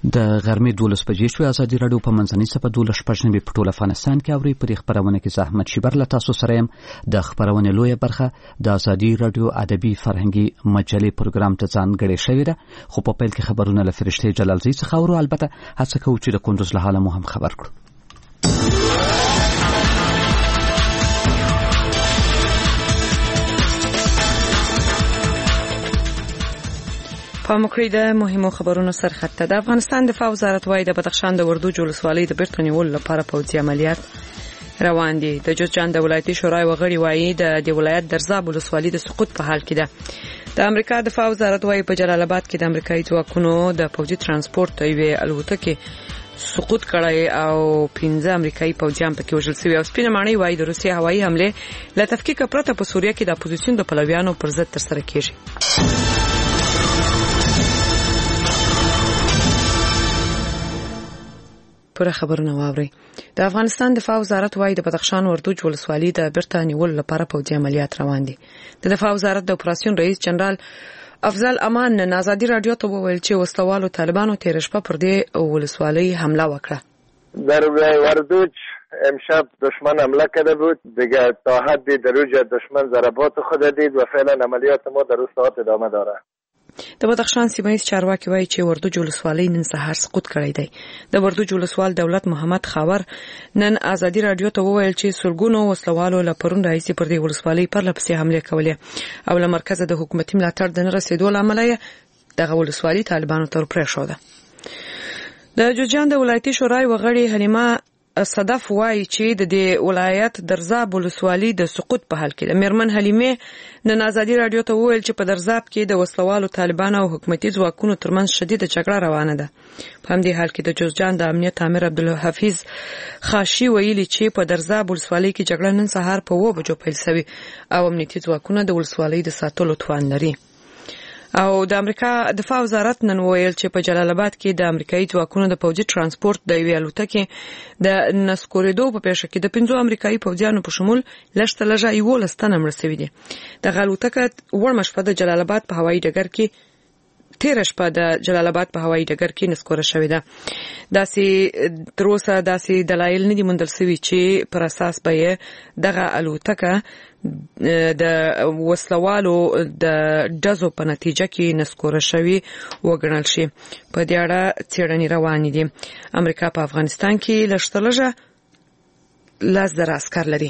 د غرمې 12 بجې شوې. ازادي راډیو په منځنۍ صفحه 12 په ټول افغانستان کې اوري. په دې خبرونه کې زحمت شیبر له تاسو سره يم. د خبرونه لویه برخه د ازادي راډیو ادبي فرهنګي مجلې پروګرام ته ځانګړې شوې ده. خو په پیل کې خبرونه له فرشته جلالزی څخه اورو. البته هڅه کوو چې د کندوز له حاله مو هم خبر کړو. په مکرې د مهمو خبرونو سرخط د افغانستان دفاع وزارت وايي د بدخشان د وردوج ولسوالۍ د بیرته نیولو لپاره پوځي عملیات روان دي. د جوزجان د ولایتي شورای وغړي وايي د ولایت درزاب ولسوالۍ د سقوط په حال کې ده. د امریکا دفاع وزارت وايي په جلال آباد کې د امریکایي ځواکونو د پوځي ترانسپورت یوې الوتکې سقوط کړی او 15 امریکایي پوځیان پکې وژل شوي. او سپینه ماڼۍ وايي د روسیې هوایي حمله له تفکیک پرته په سوریه کې د اپوزیسیون د پلویانو پر ضد ترسره کیږي. پر خبرونه واوري. د افغانستان دفاع وزارت وايي د بدخشان وردوج ولسوالۍ د بیرته نیولو لپاره پوځي عملیات روان دي. د دفاع وزارت د اپراسیون رئیس جنرال افضل امان نن ازادي راډیو ته وویل چې وسلوالو طالبانو تیر شپه پر دې ولسوالۍ حمله وکړه. در وردوج امشب دشمن حمله کرده بود. دیگه تا حدی در اوج دشمن ضربات خود دید و فعلا عملیات ما در ساعت ادامه داره. د بدخشان سیمه‌ایز چارواکي وايي چې وردوج ولسوالۍ نن سهار سقوط کړی دی. د وردوج ولسوال دولت محمد خاور نن ازادي راډیو ته وویل چې سلګونو وسلوالو له پرون راځي پر دې ولسوالۍ پر لپسې حمله کولې او له مرکز د حکومتي ملاتړ د نه رسیدو لامل دغه ولسوالۍ طالبانو ته پرېښوده. د جوزجان د ولایتي شورای وغړي حلیمه صدف وايي چې د دې ولایت درزاب ولسوالۍ د سقوط په حال کې ده. میرمن حلیمه نن ازادي راډیو ته وویل چې په درزاب کې د وسلوالو طالبانو او حکومتي ځواکونو ترمنځ شدیده جګړه روانه ده. په همدې حال کې د جوزجان د امنیت امیر عبدالحفیظ خاشي ویلي چې په درزاب ولسوالۍ کې جګړه نن سهار په 2 بجو پیل شوې او امنیتي ځواکونه د ولسوالۍ د ساتلو توان لري. او د امریکا دفاع وزارت نن ویل چې په جلال آباد کې د امریکایي ځواکونو د پوځي ترانسپورت د یوې الوتکې د نسکورېدو په پیښه کې د 15 امریکایي پوځیانو په شمول لږ تر لږه 11 تنه مړه شوي دي. دغه الوتکه وړمه شپه د جلال آباد په هوایي ډګر کې نسکوره شوې ده. داسې تر اوسه داسې دلایل نه دي موندل شوي چې پر اساس به دغه الوتکه د وسلوالو د ډزو په نتیجه کې نسکوره شوی وګڼل شي. په دې اړه څېړنې روانې دي. امریکا په افغانستان کې لږ 10,000 عسکر لري.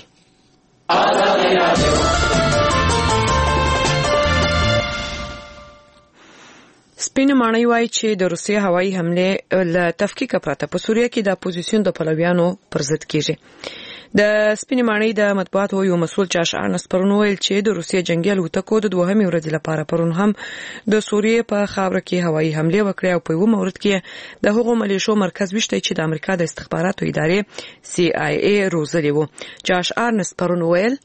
سپینه ماڼۍ وايي چې د روسیې هوایي حمله له تفکیک پرته په سوریه کې د اپوزیسیون د پلویانو پر ضد کیږي. د سپینې ماڼۍ د مطبوعاتو یو مسؤل چاشعر نسپرون ویل چې د روسیې جنگي الوتکو د 2مې ورځې لپاره پرون هم د سوریې په خاوره کې هوایي حمله وکړه او په یو مورد کې د هغو ملیشو مرکز وشته چې د امریکا د استخباراتو ادارې CIA روزلي وو. چاشعر نسپرون ویل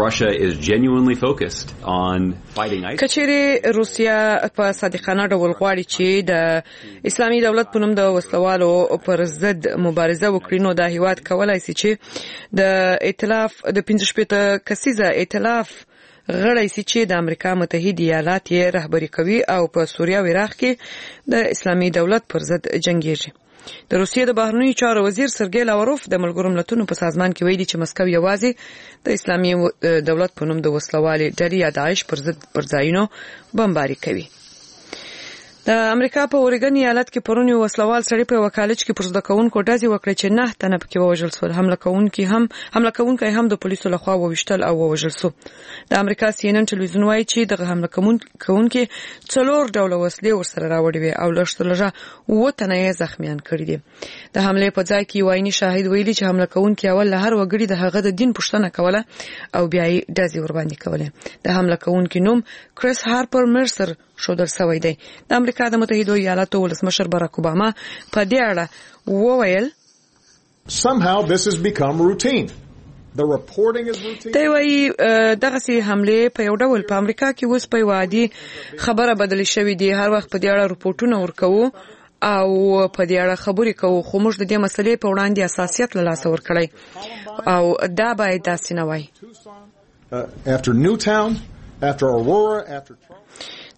کچېرې روسیا په صادقانه ډول غواړي چې د اسلامي دولت په نوم د وسلوالو پر ضد مبارزه وکړي نو دا هیواد کولای شي چې د ائتلاف د 15 کسیزه ائتلاف غړی سي چې د امریکا متحده ایالات یې رهبری کوي او په سوریه او عراق کې د اسلامي دولت پر ضد جنگیږي. د روسیې د بهرنیو چارو وزیر سرګی لاوروف د ملګرو ملتونو په سازمان کې ویلي چې مسکو یوازې د اسلامي دولت په نوم د وسلوالې ډلې یا داعش پر ضد پر ځایونو بمباري کوي. د امریکا په اورګن ایالت کې پرون یو وسلوال سړی په وکالت کې پر زده کوونکو ډزې وکړې چې 9 تنه پکې وژل شول. حمله کوونکی هم د پولیسو لخوا وویشتل او وژل شو. د امریکا CNN ټلویزیون وايي چې دغه حمله کوونکی 4 ډوله وسلې ورسره راوړې وي او لږ 9 تنه یې زخمیان کړي دي. د حمله په ځای کې وايي شاهد ویلي چې حمله کوونکی اول له هر وګړي د هغه د دین پوښتنه کوله او بیا یې ډزې ور باندې کوله. د حمله کوونکی نوم کریس هارپر مرسر شودل سوی دی. د امریکا د متحده ایالاتو ولسمشر باراک اوباما په دې اړه وویل somehow this has become routine. The reporting is routine. دی وايي دغه سي حمله په یو ډول په امریکا کې اوس په وادي خبره بدل شوې دي. هر وخت په دې اړه رپورټونه ورکوو او په دې اړه خبرې کوو خو موږ د دې مسلې په وړاندې اساسیت له لاسه ورکړی او دا باید داسې نه وای. After Newtown, after Aurora, after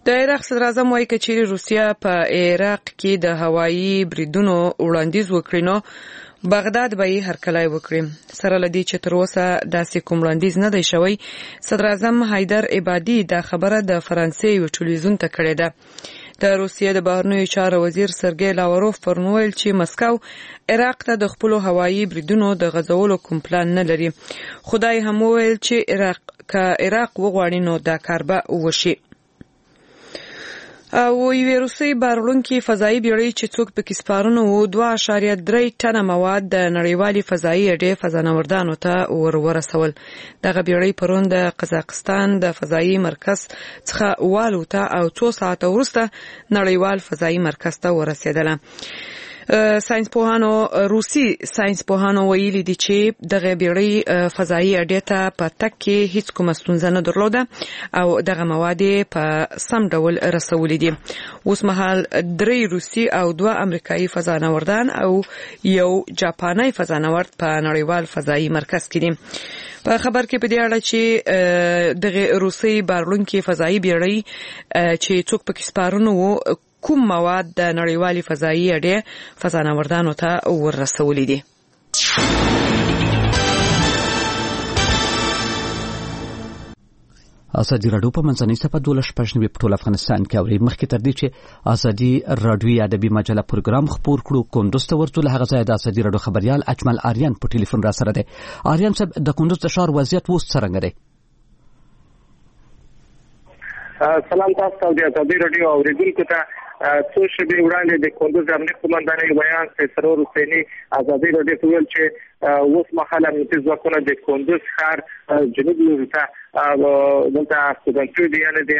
د عراق صدر اعظم وايي چې روسیا په عراق کې د هوایي بریدونو وړاندیز وکړي نو بغداد به هرکلی وکړي. سره لدی چې تر اوسه داسې کوم وړاندیز نه دی شوی. صدر اعظم حیدر عبادي دا خبره د فرانسې یو ټلویزیون ته کړې ده. د روسیې د بهرنیو چارو وزیر سرګی لاوروف پرون ویل چې مسکو عراق ته د خپل هوایي بریدونو د غځولو کوم پلان نه لري. خدای هم ویل چې عراق وغواړي نو دا کار به وشي. او یو روسي بارونکي فضایي بیړۍ چې څوک پکې سپارونه وو 2.3 ټنه مواد د نړیوالي فضایي اډې فضانوردانو ته ورسول. دغه بیړۍ پرون د قزاقستان د فضایي مرکز څخه والوته او 2 ساعته وروسته نړیوال فضایي مرکز ته ورسېدله. روسي ساينس پوهانو ویلي دي چې دغه بیړۍ فضایي اډې ته په تک کې هیڅ کومه ستونزه نه درلوده او دغه مواد په سم ډول رسولې دي. اوس مهال 3 روسي او 2 امریکایي فضانوردان او یو جاپاني فضانورد په نړیوال فضایي مرکز کې دي. په خبر کې په دې اړه چې دغه روسي بارونکي فضایي بیړۍ چې څوک پکې سپارونه وو کوم مواد د نړیوالي فضایي اډې فضانوردانو ته ورسولې دي. ازادي راډیو په منځنۍ صفحه 12 په ټول افغانستان کې اوري. مخکې تر دې چې ازادي راډیو ادبي مجله پروګرام خپور کړو کندوز ته ورته له هغه ځای د ازادي راډیو خبريال اجمل آریان په ټلیفون را سره دی. آریان صاحب د کندوز د ښار وضعیت اوس څنګه دی؟ سلام تاسو ته د ازادي راډیو اوریدونکو ته څو شپې وړاندې د کندوز امنیت قومندانۍ بیان سرور حسیني ازادي راډیو ته ویل چې اوس مهاله امنیتي ځواکونه د کندوز ښار جنوب لوري ته دلته ستوګنځي دي یعنې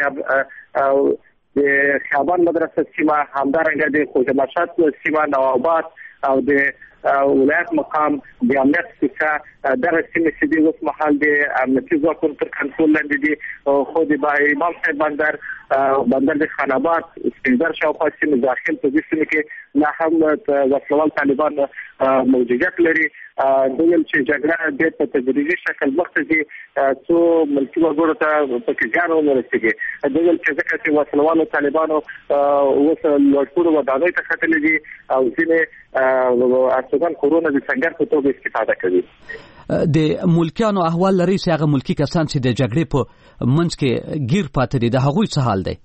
د خیابان مدرسه سیمه همدارنګه د خوجمشات سیمه نواباد او د ولایت مقام د امنیت څخه دغه سیمې چې د اوس مهال د امنیتي ځواکونو تر کنټرول لاندې دي. خو د امام صاحب بندر د خان آباد سپینزر شاوخوا سیمې داخل په دې سیمه کې لا هم وسلوال طالبان موجودیت لري. دوی چې جګړه د په تدریجي شکل مخته څو ملکي وګړو ته پکې ځان ورسېږي. دوی چې ځکه چې وسلوال طالبانو اوس لوړپوړو ودانۍ ته ختلې دي او ځینې افغان کورونا د څنګه په توګه استفاده کوي. د ملکیانو احوال لري چې هغه ملکی کسان چې د جګړې په منځ کې گیر پاتې دي د هغوی څه حال دی؟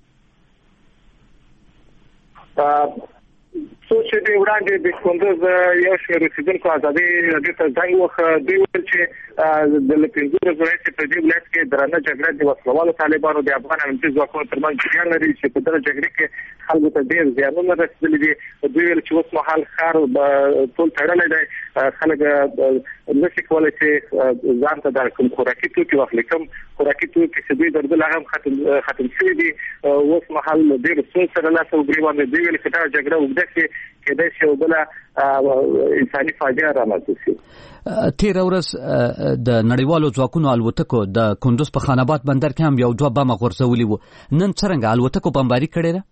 څو چې وړاندې د کندوز یو شمېر اوسېدونکو ازادي راډیو ته زنګ وکړ. دوی ویل چې د پنځو ورځو راهیسې په دې ولایت کې درنه جګړه د وسلوالو طالبانو د افغان امنیتي ځواکونو ترمنځ جریان لري چې په دغه جګړه کې خلکو ته ډېر زیانونه رسېدلي دي. دوی ویل چې اوس مهال ښار ټول تړلی دی. خلک نشي کولی چې ځان ته د کوم خوراکي توکي واخلي. کوم خوراکي توکي چې دوی درلودل هغه هم ختم شوي دي. اوس مهال ډېر ستونزې سره لاس او ګرېوان دي. دوی ویل چې دا جګړه اوږده شي کېدای شي او بله انساني فاجعه رامنځته شي. تیر ورځ د نړیوالو ځواکونو الوتکو د کندوز په خان آباد بندر کې هم یو 2 بمه غورځولي وو. نن څرنګه الوتکو بمباري کړې ده؟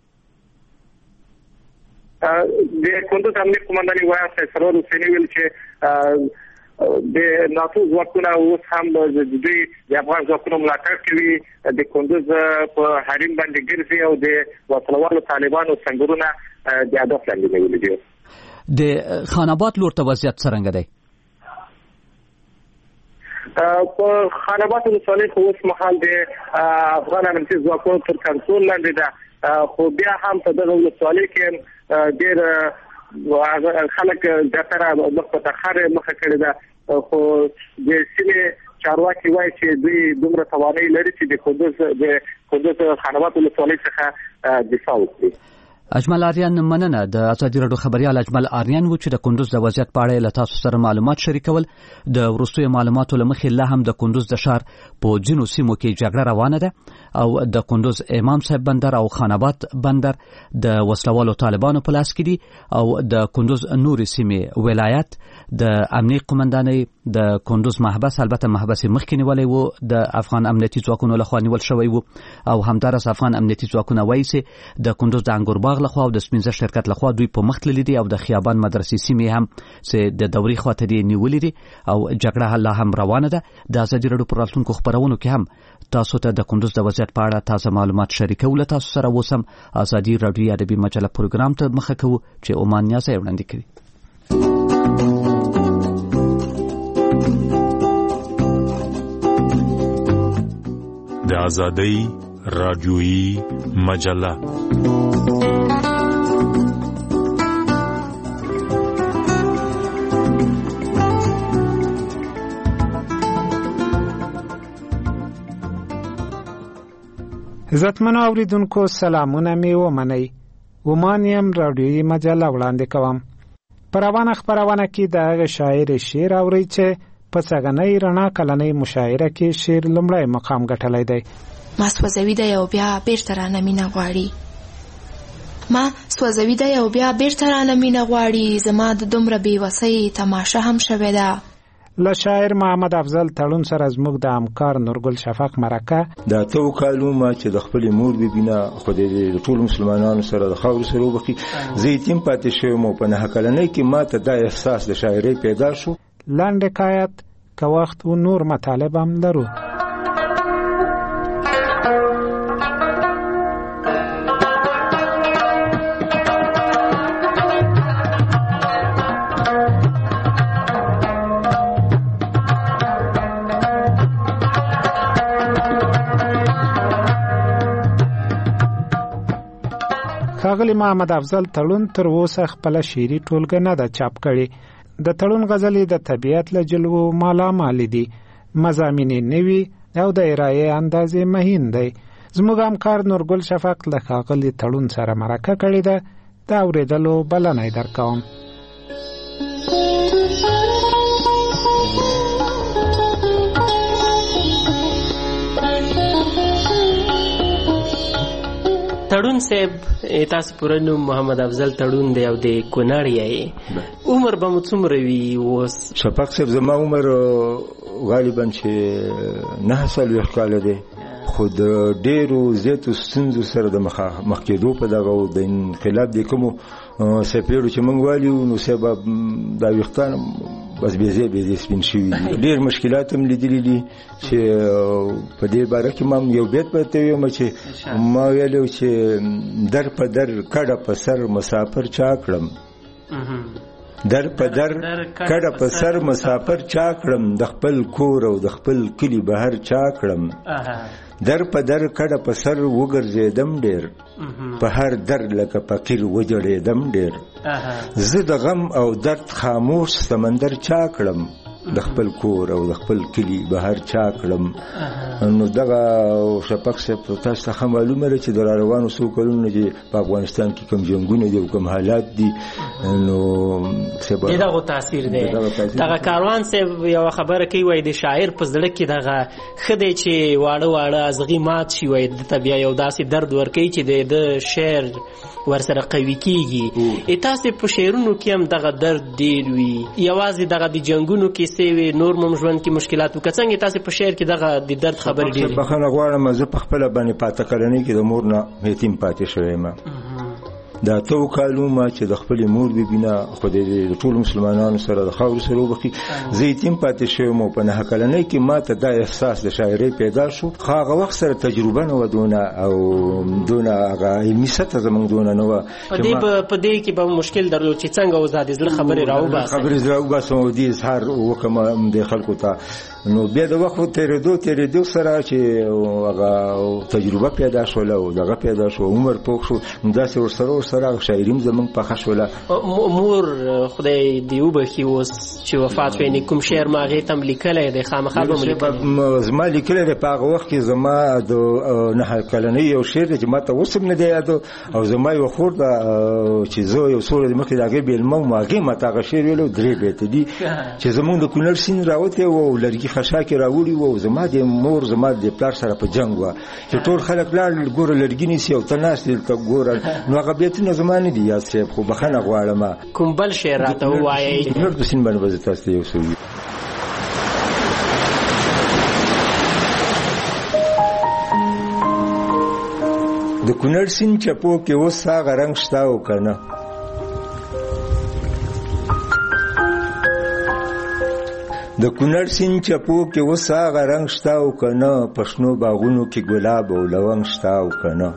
د کندوز امنیت قومندانۍ وایي سرور حسیني ویل چې د ناتو ځواکونه اوس هم د دوی د افغان ځواکونو ملاتړ کوي. د کندوز په حریم باندې ګرځي او د وسلوالو طالبانو سنگرونه د هدف لاندې نیولي دي. د خان آباد لور ته وضعیت څرنګه دی؟ په خان آباد ولسوالۍ خو اوس مهال د افغان امنیتي ځواکونو تر کنټرول لاندې ده. خو بیا هم په دغه ولسوالۍ کې ډېر خلک زیاتره مخ په تاخر مخه کړې ده. خو د سیمې چارواکي وایي چې دوی دومره توانایي لري چې د کندوز خان آباد ولسوالۍ څخه دفاع وکړي. اجمل آریان مننه. د ازادي راډیو خبريال اجمل آریان و چې د کندوز د وضعیت په اړه له تاسو سره معلومات شریکول. د وروستیو معلوماتو لمخې لا هم د کندوز د ښار په ځینو سیمو کې جګړه روانه ده او د کندوز امام صاحب بندر او خان آباد بندر د وسلوالو طالبانو په لاس کې دي او د کندوز نورې سیمې ولایت د امنیت قومندانۍ د کندوز محبس البته محبس مخکې نیولې وو د افغان امنیتي ځواکونو لخوا نیول شوی وو او همدارس افغان امنیتي ځواکونه وایي چې د کندوز د انګور باغ لخوا او د سپینزر شرکت لخوا دوی په مخ تللي دي او د خیابان مدرسې سیمې هم چې د دوري خواته دي نیولې دي او جګړه لا هم روانه ده. د ازادي راډیو پر راتلونکو خبرونو کې هم تاسو ته د کندوز د وضعیت په اړه تازه معلومات شریکو. له تاسو سره اوسم ازادي رادیو ادبي مجله پروګرام ته مخه کوو چې عمان نیازه وړاندې کوي. د ازادي رادیویی مجله عزتمنو اوریدونکو سلامونه می ومنئ. عمانیم رادیویی مجله وړاندې کوم. په روانه خپرونه کې د هغه شاعر شعر اورئ چې په څګنۍ رڼا کلنۍ مشاعره کې شعر لومړی مقام ګټلی دی. ما سوځوي دی او بیا بیرته رانه مینه غواړي. ما سوځوي دی او بیا بیرته رانه مینه غواړي. زما د دومره بېوسۍ تماشه هم شوې ده. له شاعر محمد افضل تړون سره زموږ د همکار نورګل شفق مرکه دا تو کالو ما چې د خپل مور ببینه خو د ټول مسلمانانو سره د خاور سره وبخي زه یتیم پاتې شوم او په نه کلنۍ کې ما ته دا احساس د شاعرۍ پیدا شو. لاندې حکایت که وخت و نور مطالب هم لرو. ښاغلی محمد افضل تړون تر اوسه خپله شعري ټولګه نه ده چاپ کړې. د تړون غزلې د طبیعت له جلوو مالامال دي، مضامین یې نوي او د ارایې اندازې مهین دی. زموږ همکار نورګل شفق له ښاغلي تړون سره مرکه کړې ده. د اورېدلو بلنه یې درکوم. تړون صاحب تاسو پوره نوم محمد افضل تړون دی او د کونړ یې. عمر به مو څومره وي اوس؟ شفق صاحب زما عمر غالبا چې 9 کاله دی، خو د ډېرو زیاتو ستونزو سره د مخ کېدو په دغه د انقلاب د کومو سپېړو چې موږ والیو نو صاحب دا ویښتان بس بیزې سپین شوي دي. ډېر مشکلات هم لیدلي دي چې په دې باره کې ما یو بیت پته ویم چې ما ویلو چې در په در کډه په سر مسافر چا کړم، در په در کډه په سر مسافر چا کړم، د خپل کور او د خپل کلی بهر چا کړم، در په در کډه په سر وګرځېدم ډېر، په هر در لکه فقیر وجړېدم ډېر، زه د غم او درد خاموش سمندر چا کړم، د خپل کور او د خپل کلی بهر چا کړم. نو دغه شفق صاحب تاسو ته معلومه ده چې د روانو څو کلونو چې په افغانستان کې کوم جنګونه دي او کوم حالات دي نو دغه تاثیر دی. دغه کاروان صاحب یو خبره کوي وای د شاعر په زړه کې دغه خدای چې واړه واړه ازغي مات شي وای د طبيعه یو داسې درد ورکوي چې د شعر ورسره قوي کیږي. تاسو په شعرونو کې هم دغه درد ډیر وي، یوازې دغه د جنگونو کې سوي نور مم ژوند کې مشکلات وکڅنګ تاسو په شعر کې دغه د درد خبر ډیر. بخښنه غواړم زه په خپل باندې پاتې کړنې کې د مور نه یتیم پاتې شوم. دا تو کالو ما چې د خپل مور ببینه خو د ټول مسلمانانو سره د خاور سره وبخي زه یتیم پاتې شوم او په نه کلنۍ کې ما ته دا احساس د شاعرۍ پیدا شو. خو هغه وخت سره تجربه نه ودونه او دونه هغه علمي سطح زمونږ دونه نه وه. په دې کې به مشکل درلود چې څنګه وزاد زړه خبرې راوباسم او دې اظهار وکړم د خلکو ته. نو بیا د وخت تېرېدو سره چې هغه تجربه پیدا شوله او دغه پیدا شو عمر پوخ شو نو داسې ورسره شاعریم زمونږ پخه شوله. مور خدای دې وبخي اوس چې وفات شوی کوم شعر ما هغې ته هم لیکلی دی خامخا به م زما لیکلی دی په هغه وخت کې زما د 9 کلنۍ یو شعر دی چې ما ته اوس هم نه دی یاد او زما یو خور ده چې زه یو څو ورځې مخکې د هغې بېلمه وم هغې ما ته هغه شعر ویلو 3 بیته دي چې زمونږ د کونړ سیند راوتی و او لرګي خشا کې راوړي و او زما د مور زما د پلار سره په جنګ وه چې ټول خلک لاړل ګوره لرګي نیسي او ته ناست دلته ګوره نو هغه بیتونه زما نه دي یاد صاحب خو بخښنه غواړم. کوم بل شعر راته ووایئ؟ نور په سیند باندې به زه تاسو ته یو څه ویم. د کونړ سیند چپو کې اوس هغه رنګ شته او که نه د کونړ سیند چپو کې اوس هغه رنګ شته او که نه، په شنو باغونو کې ګلاب او لونګ شته او که نه.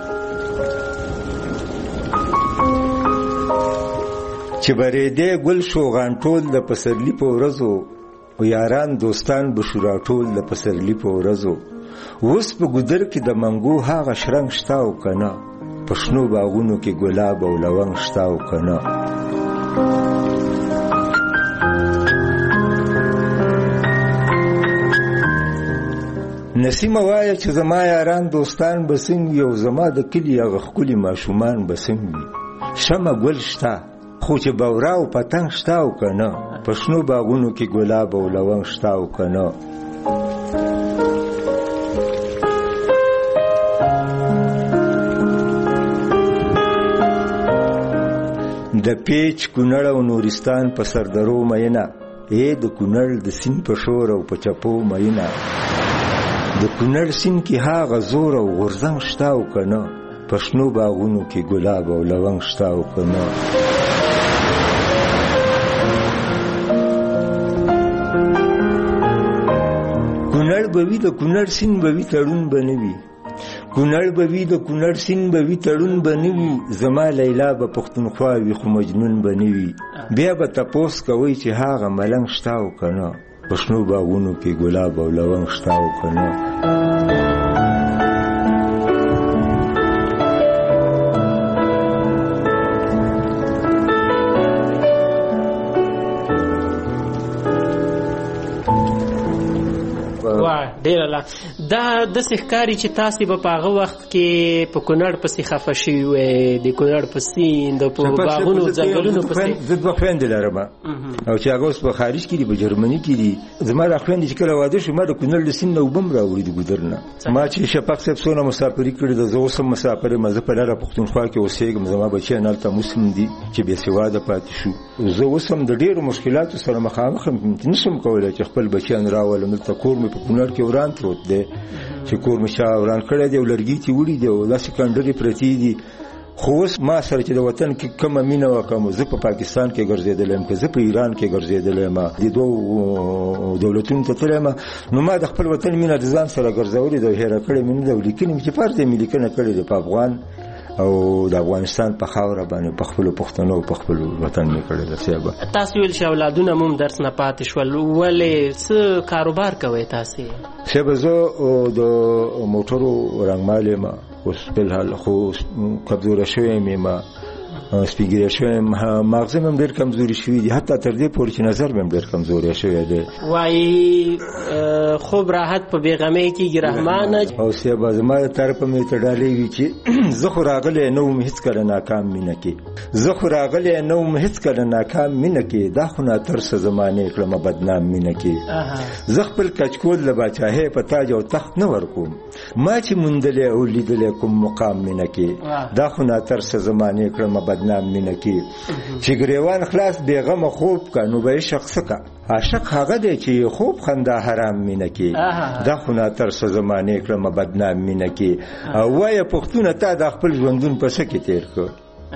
چې برېدی ګل شو غانټول د پسرلي په ورځو، یاران دوستان به شو راټول د پسرلي په ورځو. اوس په ګودر کې د منګو هغه شرنګ شته او که نه، په شنو باغونو کې ګلاب او لونګ شته او که نه. نسیمه وایه چې زما یاران دوستان به څنګه وي، او زما د کلي هغه ښکلي ماشومان به څنګه وي. شمه ګل شته خو چې بورا او پتنګ شته او که نه، په شنو باغونو کې ګلاب او لونګ شته او که نه. د پیچ کونړ او نورستان په سردرو مینه، د کونړ د سیند په شور او په چپو مینه. د کونړ سیند کې هغه زور او غورځنګ شته او که نه، په شنو باغونو کې ګلاب او لونګ شته او که نه. کونړ به وي د کونړ سیند به وي تړون به نه وي، کونړ به وي د کونړ سیند به وي تړون به نه وي. زما لیلا به پښتونخوا وي خو مجنون به نه وي. بیا به تپوس کوئ چې هغه ملنګ شته او که نه، په شنو باغونو کې ګلاب او لونګ شته او که نه. ډیر الله دا د ښکاری چې تاسو به په هغه وخت کې په کونړ پسې خفه شوي وې، د کونړ په سیند په باغونو ځنګلونو پسې. زه دوه خویندې لرم او چې هغه اوس په خارج کې دي، په جرمني کې دي. زما دا خویندې چې کله واده شو ما د کونړ د سیند نه اوبه هم راوړي د ګودر نه. ما چې شفق صاحب څونه مسافري کړې ده، زه اوس هم مسافر یم. زه په لاره پښتونخوا کې اوسېږم، زما بچیان هلته مسلم دي چې بېسواده پاتې شو. زه اوس هم د ډېرو مشکلاتو سره مخامخ یم، نشم کولی چې خپل بچیان راولم. دلته کور مې په کونړ کې وران پروت دی چې کور مې چا وران کړی دی او لرګي ترې وړي دي او داسې کنډرې پرتې دي. خو اوس ما سره چې د وطن کې کومه مینه وه، کوم زه په پاکستان کې ګرځېدلی یم، که زه په ایران کې ګرځېدلی یم، د دوو دولتونو ته تللی یم، نو ما د خپل وطن مینه د ځان سره ګرځولې ده او هېره کړې مې نه ده او لیکنې مې چې فرض یې مې لیکنه کړې ده په افغان او د افغانستان په خاوره باندې په خپلو پښتنو په خپل وطن مې کړې ده. صاحبه تاسو ویل چې اولادونه مو هم درس نه پاتې شول، ولې څه کاروبار کوئ تاسې؟ صاحبه زه د موټرو رنګمال یم، اوس فلحال خو کمزوری شوی یم، سپینګیری شوی یم، مغزه مې هم ډېر کمزوري شوي دي، حتی تر دې پورې چې نظر مې هم ډېر کمزوری شوی دی. وایي خوب راحت په بېغمۍ کېږي رحمانه. او صاحبه زما د طرفه مې ته ډالۍ وي چې زه خو راغلی نه وم هېڅکله ناکام مینه کې، زه خو راغلی نه وم هېڅکله ناکام مینه کې، دا خو ناترسه زمانې کړمه بدنام مینه کې. زه خپل کچکول د باچاهۍ په تاج او تخت نه ورکوم، ما چې موندلی او لیدلی کوم مقام مینه کې، دا خو ناترسه زمانې کړمه بدنام مینه کې. چې ګریوان خلاص بېغمه خوب که نو به عشق څه که، عاشق هغه دی چې خوب خندا حرام مینه کې، دا خو ناترسه زمانې کړمه بدنام مینه کې. او وایه پښتونه تا دا خپل ژوندون په څه کې تېر کړ،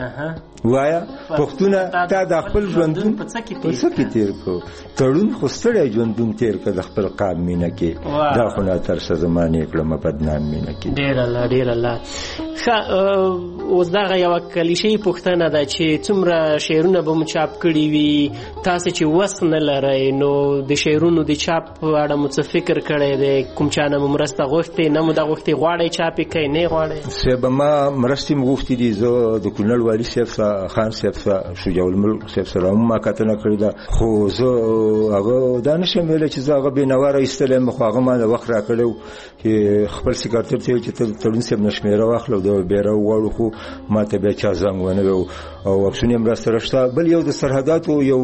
وایا پښتونه تا د خپل ژوندون په څه کې تېر کړ، تړون خو ستړی ژوندون تېر کړ د خپل قام مینه کې، دا خو ناترسه زمانې کړمه بدنام مینه کې. ډېر الله ډېر الله. ښه اوس دغه یوه کلیشې پوښتنه ده چې څومره شعرونه به مو چاپ کړي وي، تاسې چې وس نه لرئ نو د شعرونو د چاپ په اړه مو څه فکر کړی دی؟ کوم چا نه مو مرسته غوښتې، نه مو دا غوښتې غواړئ چاپ یې کوئ نه غواړئ؟ صاحبه ما مرستې مو غوښتې دي، زه د کونړ والي صاحب سره، خان صاحب سره، شجاع الملک صاحب سره هم ما کتنه کړې ده، خو زه هغه دا نشم ویلی چې زه هغه بېنواره ایستلی یم، خو هغه ما له وخت راکړی و چې خپل سکرتر ته ویل چې ته تړون صاحب نه شمېره واخله او د بیا راوغواړو، خو ما ته بیا چا زنګ ونه وی او عکسونه هم راسره شته. بل یو د سرحداتو یو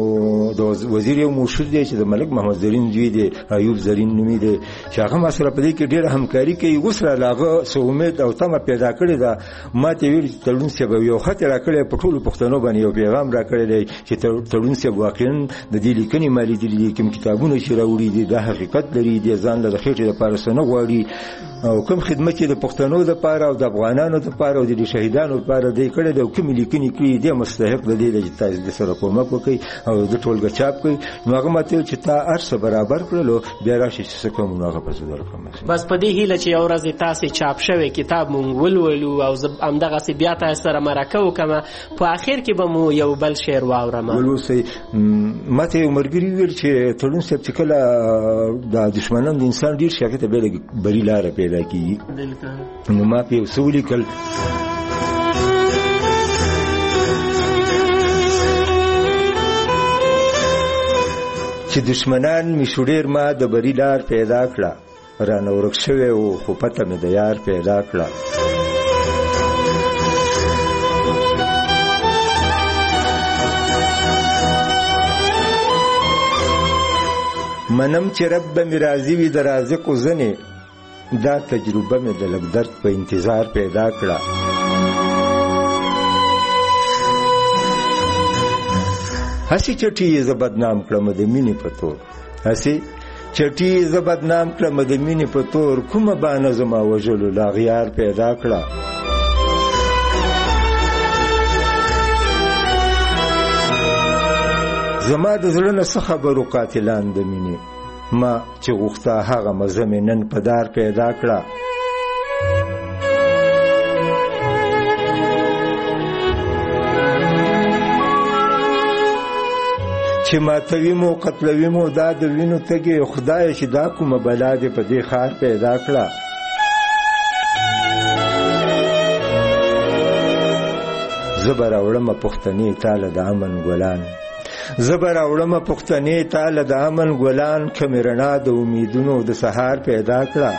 د وزیر یو مرشد دی چې د ملک محمد زرین زوی دی، ایوب زرین نومي دی، چې هغه ما سره په دې کې ډېره همکاري کوي. اوس را له هغه څه امید او تمه پیدا کړې ده، ما ته ویل چې تړون صاحب یو خط راکړی په ټولو پښتنو باندې یو پیغام راکړی دی چې تړون صاحب واقعا د دې لیکنې مالي دي کوم کتابونه چې راوړي دي دا حقیقت لري د ځان له خېټې لپاره څه نه غواړي او کوم خدمت چې د پښتنو لپاره او د افغانانو لپاره او د شهیدانو لپاره دی کړی دی او کوم لیکنې کړي دي مستحق د دې چې تاسو د سره کومک وکړي او د ټولګه چاپ کړي نو هغه ماته چې تا ارسه برابر کړلو بیا راشي چې کوم هغه په صدر کوم بس په دې هیله چې یو ورځ تاسو چاپ شوی کتاب مونږ ولولو او همدغه سی بیا تاسو سره مرکه وکم په اخر کې به مو یو بل شعر واورم ولوسي ماته عمرګری ویل چې تړون صاحب چې کله د دشمنانو د انسان ډیر شاکه ته به بری لار پیدا کیږي نو ما په اصولي کل چې دشمنان می شوډیر ما د بری لار پیدا کړه را نورک شوی او خو پته مې د یار پیدا کړه منم چې رب به می راضي وي د رازق وزنه دا تجربه مې د لږ درد په انتظار پیدا کړه هسي چټي ز بدنام کړم د مینې په تور هسي چټي ز بدنام کړم د مینې په تور کومه باندې زما وجلو لا غیار پیدا کړه زما د زړه نه څه خبرو قاتلان د مینې ما چې غوښته هغه مزه مې نن په دار پیدا کړه چې ماتوي مو قتلوي مو دا د وینو تږي خدای چې دا کومه بلا دې په دې ښار پیدا کړه زبر اورم پښتني تاله د امن ګلان زبر اورم پښتني تاله د امن ګلان کمرنا د امیدونو د سهار پیدا کړه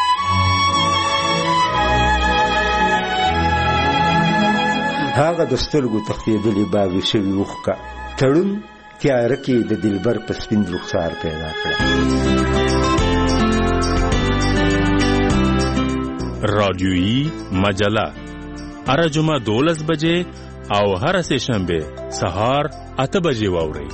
هغه د سترګو تختیدلې باغ شوی وخکا تړون تیار کې د دلبر په سپین رخسار پیدا کړه رادیویی مجله هر جمعه 12 بجې او هر سه شنبه سهار 8 بجې واوري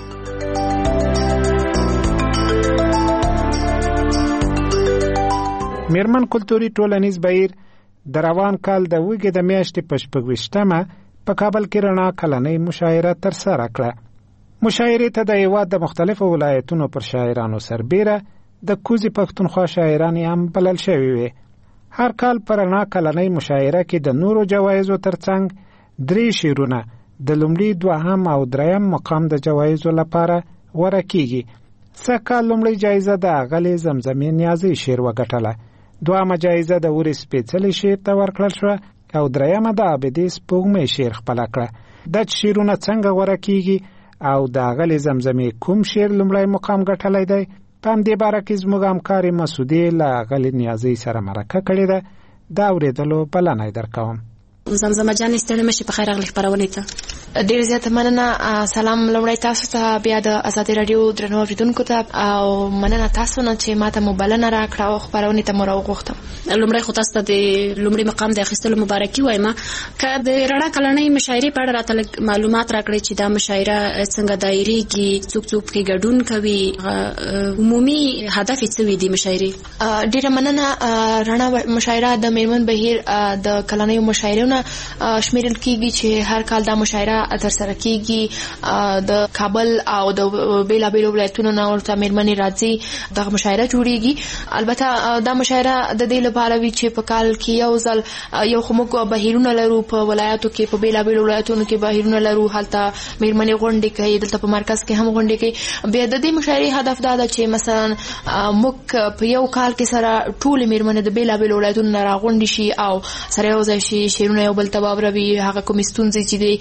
میرمن کلتوري ټولنیز بهیر د روان کال د وګړي د میاشتې په 28مه په کابل کې رڼا کلنۍ مشاعره ترسره کړه. مشاعرې ته د هیواد د مختلفو ولایتونو پر شاعرانو سربیره د کوزي پښتونخوا شاعران هم بلل شوي وي. هر کال پر رڼا کلنۍ مشاعره کې د نورو جوایزو ترڅنګ 3 شعرونه د لومړي دوهم او دریم مقام د جوایزو لپاره ورکیږي. سکه لومړی جایزه د غلې زمزمې نیازي شعر وګټله. دوامه جایزه د ورې سپېڅلې شعر ته ورکړل شوه او دریمه د عابدې سپوږمۍ شعر خپله کړه. دا شعرونه څنګه ورکیږي او د غلې زمزمې کوم شعر لومړی مقام ګټلی دی؟ په همدې باره کې زموږ همکارې مسودې له غلې نیازۍ سره مرکه کړې ده. دا اورېدلو بلنه یې درکوم. زمزمه جان ستړې مشي په خیر راغلی خپرونې ته. ډېر زیاته مننه. سلام لومړی تاسو ته، بیا د ازادي راډیو درنو اوریدونکو ته، او مننه تاسو نه چې ماته مو بلنه راکړه او خپرونې ته مو راوغوښتم. لومړی خو تاسو ته د لومړي مقام د اخیستلو مبارکي وایم. که د رڼا کلنۍ مشاعرې په اړه راته معلومات راکړئ چې دا مشاعره څنګه دایریږي، څوک پکې ګډون کوي، عمومي هدف یې څه وي د مشاعرې؟ ډېره مننه. رڼا مشاعره د میرمن بهیر د کلنیو مشاعرونو شمیرل کیږي چې هر کال دا مشاعره ترسره کیږي. د کابل او د بیلابیلو ولایتونو نه ورته میرمنې راځي، دغه مشاعره جوړیږي. البته دا مشاعره د دې لپاره وي چې په کال کې یو ځل یو خو موږ بهیرونه لرو په ولایتو کې، په بیلابیلو ولایتونو کې بهیرونه لرو، هلته میرمنې غونډې کوي، دلته په مرکز کې هم غونډې کوي. بیا د دې مشاعرې هدف دا ده چې مثلا موږ په یو کال کې سره ټول میرمنې د بیلابیلو ولایتونو نه راغونډې شي او سره یو ځای شي، شعرونه یو بل ته واوروي، هغه کومې ستونزې چې دي په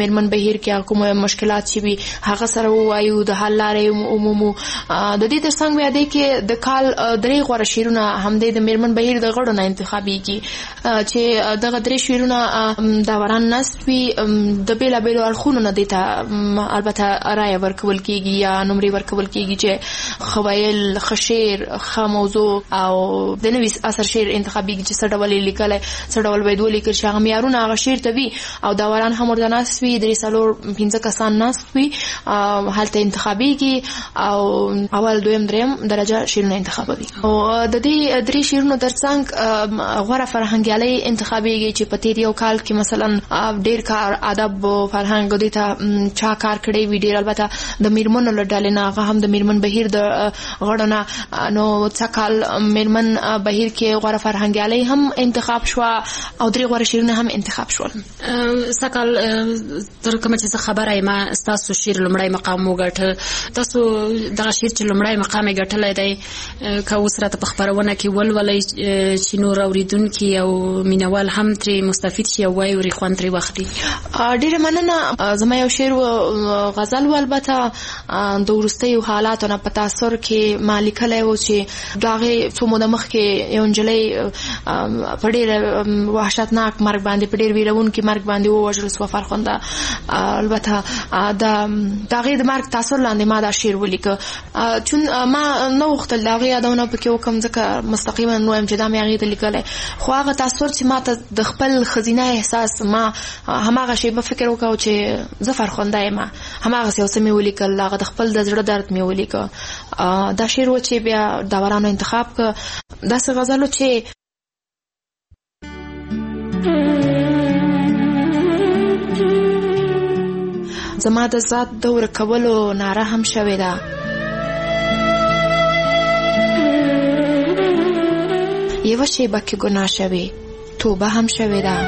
میرمن بهیر کې کوم مشکلات چې وي هغه سره وایو د حل لارې عمومو د دې ترڅنګ بیا دی کې د کال درې غوړه شیرونه هم د میرمن بهیر د غړو نه انتخابيږي چې دغه درې شیرونه دا وران نست وي د بیلا بیلو اړخونو نه دیتا البته رائے ورکول کیږي یا نمرې ورکول کیږي چې خوایل خشیر خ موضوع او د نوې اثر شیر انتخابي چې سړول لیکل سړول باید ولیکل شي هغه معیارونه هغه شیر ته وي او دا وران هم ورته ناس وي درې سالور 15 کسان ناس وي حالت انتخابي کې او اول دویم دریم درجه شیرونه انتخابوي او د دې درې شیرونو ترڅنګ غوړه فرهنګیالي انتخابيږي چې په تیر یو کال کې مثلا ډیر کار ادب او فرهنګ د ته چا کار کړی وی ډیر البته د میرمنو لړل نه هغه هم د میرمن بهیر د غړونه نو څکال میرمن بهیر کې غوړه فرهنګیالي هم انتخاب شو او درې غوړه شیرونه هم انتخاب شول. څکال تر کومه چې خبره ما تاسو شیر لمړی مقام وګټه تاسو دغه شیر چې لمړی مقام ګټلای دی که وسره په خبرونه کې ولولې چې نور اوریدونکو او مینوال هم ترې مستفید شي او وایي خوان ترې واخلي. ډیره مننه. زما یو شعر غزل البته د ورستیو حالاتو نه په تاثر کې ما لیکلی و چې دغه څو موده مخکې یو نجلۍ په ډېر وحشتناک مرګ باندې په ډېر ویرونکي مرګ باندې ووژل سوه فرخنده. البته د هغې د مرګ تاثر لاندې ما دا شعر ولیکه چون ما نه غوښتل د هغې یادونه پکې وکړم ځکه مستقیما نوایم چې دا مې هغې ته لیکلی خو هغه تاثر چې ما ته د خپل ښځینه احساس ما هماغه شیبه فکر وکړو چې زه فرخنده یم هماغسې یو څه مې ولیکل هغه د خپل د زړه درد مې ولیکه. دا شعر و چې بیا داورانو انتخاب که داسې غزلو چې زما د ذات د ورکولو ناره هم شوې ده یوه شیبه کې ګناه شوې توبه هم شوې ده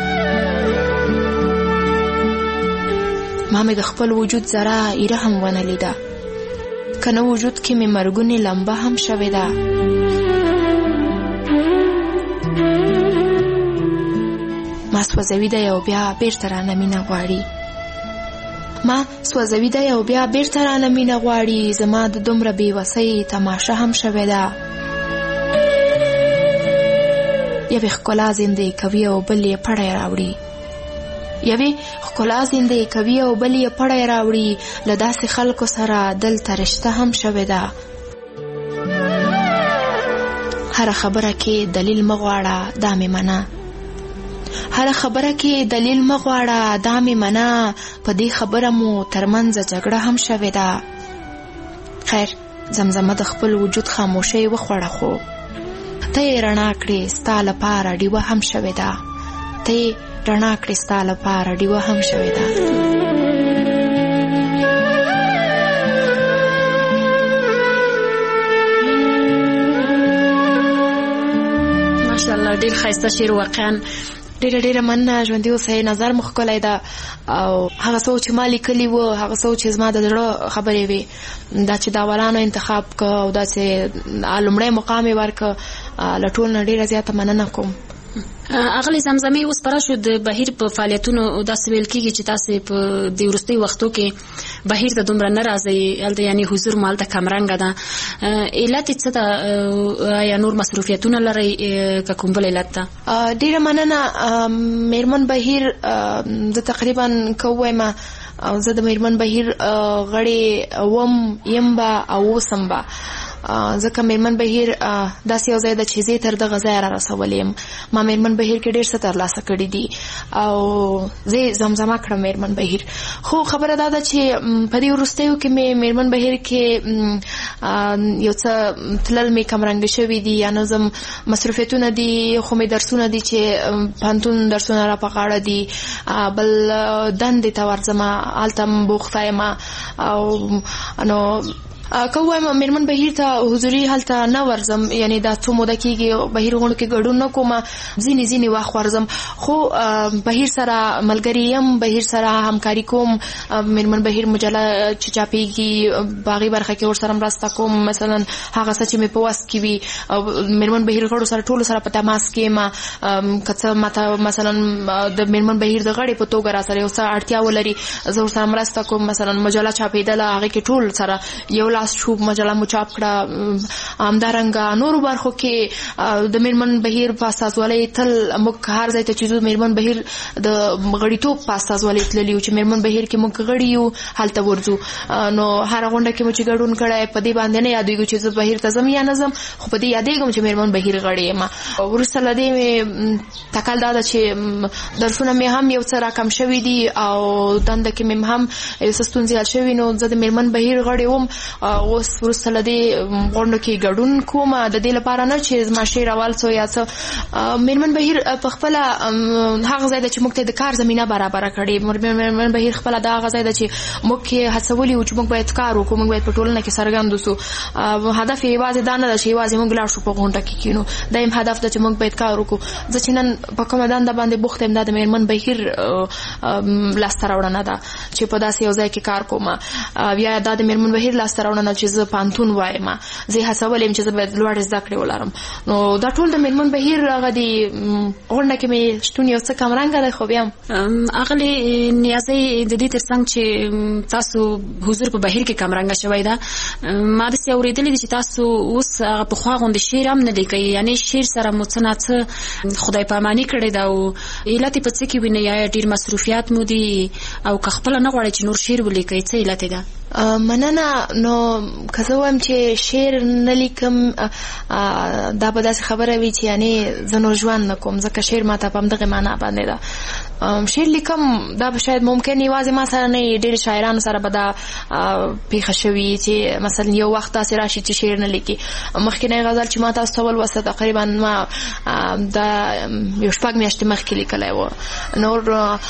ما مې د خپل وجود ذره ایره هم ونه لیده کنه وجود کې مې مرګونې لمبه هم شوې ده ما سوځوي ده یو بیا بیرته رانه مینه غواړي ما سوځوي ده یو بیا بیرته رانه مینه غواړي زما د دومره بېوسۍ تماشه هم شوې ده یوې ښکلا زندې کوي او بل یې پړی راوړي یوې ښکلا زندې کوي او بل یې پړی راوړي له داسې خلکو سره دلته رشته هم شوې ده هره خبره کې دلیل مه غواړه دا مې منه هره خبره کې دلیل مه غواړه دا مې منه په دې خبره مو ترمنځ جګړه هم شوې ده خیر زمزمه د خپل وجود خاموشۍ وخوړه خو ته یې رڼا کړې ستا لپاره ډیوه هم شوې ده ته یې رڼا کړې ستا لپاره ډیوه هم شوې ده. ماشاءالله ډېر ښایسته شعر واقعا ډېره مننه ژوندي اوسئ نظر مو ښکلی ده او هغه څه چې ما لیکلي وو هغه څه چې زما د زړه خبرې وې دا چې داورانو انتخاب که او داسې لومړی مقام یې ورکه له ټول نه ډېره زیاته مننه کوم. اغلی زمزمې اوس پره شو د بهیر په فعالیتونو داسې ویل کېږي چې تاسې په د وروستیو وختو کې بهیر ته دومره نه راځئ هلته یعنې حضور مو هلته کمرنګه ده علت یې څه ده یا نور مصروفیتونه لرئ که کوم بل علت ده؟ ډېره مننه. میرمن بهیر زه تقریبا که ووایم زه د میرمن بهیر غړې وم یم به او اوسم به ځکه میرمن بهیر داسې یو ځای ده چې زه تر دغه ځایه را رسولی یم ما میرمن بهیر کې ډېر څه ترلاسه کړي دي او زه زمزمه کړم میرمن بهیر خو خبره دا ده چې په دې وروستیو کې مې میرمن بهیر کې یو څه تلل مې کمرنګه شوي دي یا نظم مصروفیتونه دي خو مې درسونه دي چې پوهنتون درسونه را په غاړه دي بل دندې ته ورځمه هلته م بوخته یم او نو کوم میرمن بهیر ته حضوري هلته نه ورزم، یعنی دا څو موده کېږي بهیر غونډو کې ګډون نه کوم، ځینې وخت ورزم، خو بهیر سره ملګری یم، بهیر سره همکاري کوم، میرمن بهیر مجله چې چاپېږي باغی برخه کې ورسره مرسته کوم، مثلا هغه څه چې مې په وس کې وي میرمن بهیر غړو سره ټولو سره په تماس کې ما کڅه ماته مثلا د میرمن بهیر د غړي په توګه را سره یو څه اړتیا ولري زه ورسره مرسته کوم، مثلا مجله چاپېدله هغه کې ټول سره یو لاس شوب مجله مو چاپ کړه، همدارنګه نورو برخو کې د میرمن بهیر په استازولۍ تل موږ هر ځای ته چې ځو میرمن بهیر د غړیتوب په استازولۍ تللي یو چې میرمن بهیر کې موږ غړي یو هلته ورځو، نو هر غونډه کې مو چې ګډون کړی په دې باندې نه یادېږو چې زه بهیر ته ځم یا نه ځم، خو په دې یادېږم چې میرمن بهیر غړی یم. وروسته له دې مې تکل دا ده چې درسونه مې هم یو څه راکم شوي دي او دنده کې مې هم یو څه ستونزې حل شوي، نو زه د میرمن بهیر غړی وم. اوس وروسته له دې غونډو کې ګډون کوم د دې لپاره نه چې زما شعر اول څو یا څه. میرمن بهیر په خپله هغه ځای ده چې موږ ته د کار زمینه برابره کړې، میرمن بهیر خپله دا هغه ځای ده چې موږ کې هڅولي وو چې موږ باید کار وکړو، موږ باید په ټولنه کې څرګند اوسو. هدف یې یوازې دا نه ده چې یوازې موږ لاړ شو په غونډه کې کینو، دا یم هدف ده چې موږ باید کار وکړو. زه چې نن په کومه دنده باندې بوخت یم دا د میرمن بهیر لاسته راوړنه ده چې په داسې یو ځای کې کار کوم، یا دا د میرمن بهیر لاسته راوړنه چې زه پوهنتون وایم، زه هڅولی یم چې زه باید لوړې زده کړې ولرم. نو دا ټول د میرمن بهیر هغه د غونډه کې مې شتون یو څه کمرنګه دی، خو بیا هم اغلې نیازۍ د دې تر څنګ چې تاسو حضور په بهیر کې کمرنګه شوی ده، ما داسې اورېدلي دي چې تاسو اوس هغه پخوا غوندې شعر هم نه لیکئ، یعنې شعر سره مو څه نه څه خدای پاماني کړې ده او علت یې په څه کې وینئ؟ یا ډېر مصروفیات مو دي او که خپله نه غواړئ چې نور شعر ولیکئ، څه علت یې ده؟ مننه. نو که زه وایم چې شعر نه لیکم دا به داسې خبره وي چې یعنې زه نور ژوند نه کوم، ځکه شعر ما ته په همدغې معنا باندې ده. شعر لیکم دا به شاید ممکن یوازې ما سره نه، ډېر شاعرانو سره به دا پیښه شوي چې مثلا یو وخت داسې راشي چې شعر نه لیکي. مخکینی غزل چې ما تاسو ته ولوسته تقریبا ما دا یو 6 میاشتې مخکې لیکلی و. نور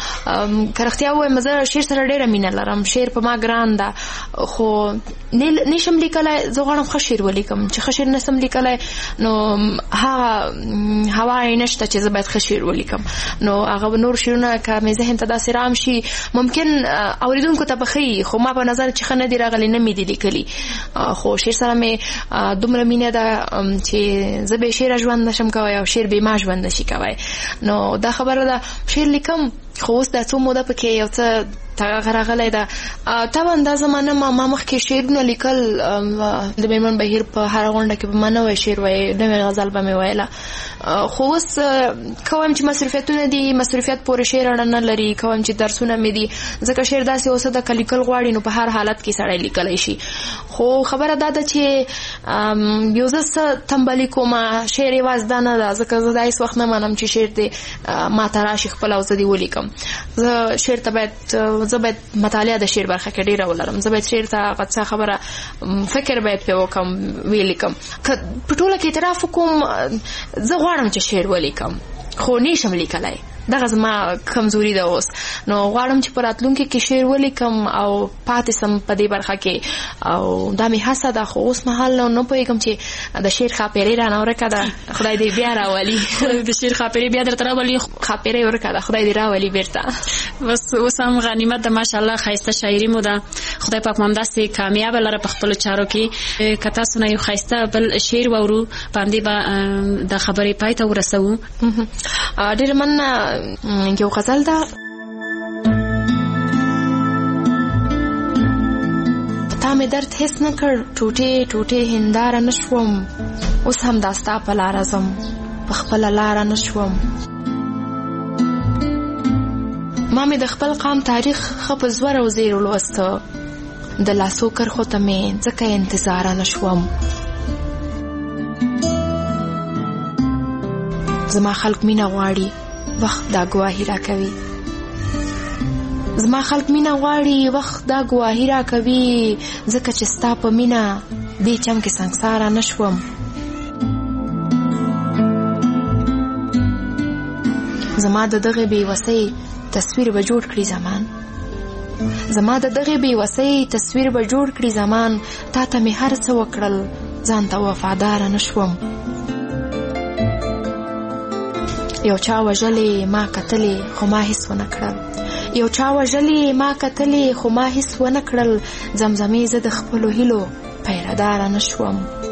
که رښتیا ووایم زه شعر سره ډېره مینه لرم، شعر په ما ګران ده، خو نشم لیکلی. زه غواړم ښه شعر ولیکم، چې ښه شعر نسم لیکلی نو هغه هوا یې نشته چې زه باید ښه شعر ولیکم. نو هغه نور شعرونه که مې ذهن ته داسې رام شي ممکن اورېدونکو ته به ښه، خو ما په نظر چې ښه نه دي راغلی، نه مې دي لیکلي. خو شعر سره مې دومره مینه ده چې زه بې شعره ژوند نشم کوی او شعر بې ما ژوند نشي کوی. نو دا خبره ده شعر لیکم، خو اوس دا څو موده پکې یو څه تغیر راغلی ده. طبعا دا زمانه ما مخکې شعرونه لیکل، د میرمن بهیر په هره غونډه کې به ما نوی شعر وایي، نوی غزل به مې ویله. خو اوس کوم چې مصروفیتونه دي، مصروفیت پورې شعر اړه نه لري، کوم چې درسونه مې دي، ځکه شعر داسې اوسه ده که لیکل غواړي نو په هر حالت کې سړی لیکلی شي. خو خبره دا ده چې یو زه څه تنبلي کوم، شعر یوازې دا نه ده، ځکه زه دا هېڅ وخت نه منم چې شعر دې ما ته راشي خپله او زه دې ولیکم. زه شعر ته باید مطالعه د شعر برخه کې ډېره ولرم، زه باید شعر ته څه خبره فکر باید پرې وکړم ولیکم. که په ټوله کې اعتراف وکړم زه غواړم چې شعر ولیکم خو نشم لیکلی، دغه زما کمزوري ده اوس. نو غواړم چې په راتلونکي کې شعر ولیکم او پاتې سم په دې برخه کې، او دا مې هڅه ده. خو اوس مهال نه پوهېږم چې د شعر خاپېرې رانه ورکه ده، خدای دې بیا راولي. د شعر خاپېرې بیا درته راولي، خاپېرې ورکه ده، خدای دې راولي بیرته. بس اوس هم غنیمت ده، ماشاءالله ښایسته شاعري مو ده، خدای پاک مو همداسې کامیابه لره په خپلو چارو کې. که تاسو نه یو ښایسته بل شعر واورو په همدې به د خبرې پای ته ورسوو. ډېره مننه. یو غزل ده: تا مې درد هیڅ نه کړ، ټوټې ټوټې هنداره نه شوم، اوس هم دا ستا په لاره ځم، په خپله لاره نه شوم. ما مې د خپل قام تاریخ ښه په زور او زیر ولوسته، د لاسو کرښو ته مې ځکه انتظاره نه شوم. زما خلک مینه غواړي، وخت دا گواهی را کوي. زما خلک مینه غواړي، وخت دا گواهی را کوي، ځکه چې ستا په مینه دې چم کې سنګساره نه شوم. زما د دغه بې وسۍ تصویر به جوړ کړي زمان، زما د دغه بېوسۍ تصویر به جوړ کړي زمان، تا ته مې هر څه وکړل ځان ته وفاداره نشوم. یو چا وژلې ما کتلې خو ما هیڅ ونه کړل، یو چا وژلې ما کتلې خو ما هیڅ ونه کړل، زمزمې زه د خپلو هیلو پیرداره نشوم.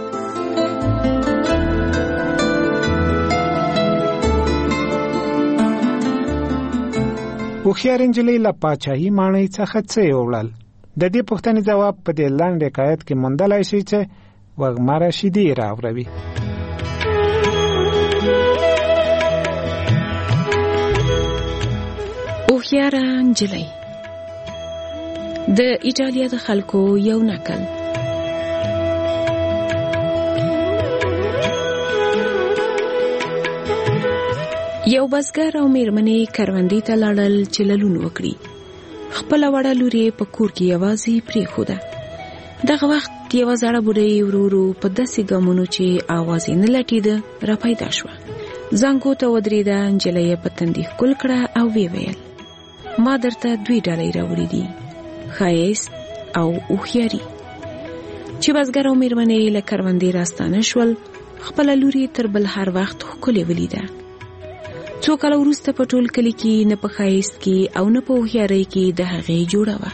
هوښیار نجلۍ له پاچاهي ماڼۍ څخه څه وړل؟ د دې پوښتنې ځواب په دې لنډ حکایت کې موندلای شئ چې وږمه رشیدي راوړوي. هوښیاره نجلۍ د ایټالیا د خلکو یو نکل. یو بزګر او میرمنې کروندې ته لاړل چې للون وکړي. خپله وړه لور یې په کور کې یوازې پرېښوده. دغه وخت یوه زړه بوډۍ ورو ورو په داسې ګامونو چې آواز یې نه لټېده را پیدا شوه. زانګو ته ودرېده، نجلۍ یې په تندي ښکل کړه او ویې ویل: ما درته 2 ډالۍ راوړي دي، ښایست او هوښیاري. چې بزګر او میرمنې له کروندې راستانه شول، خپله لور یې تر بل هر وخت ښکلې ولیده. څو کاله وروسته په ټول کلي کې نه په ښایست کې او نه په هوښیارۍ کې د هغې جوړه وه.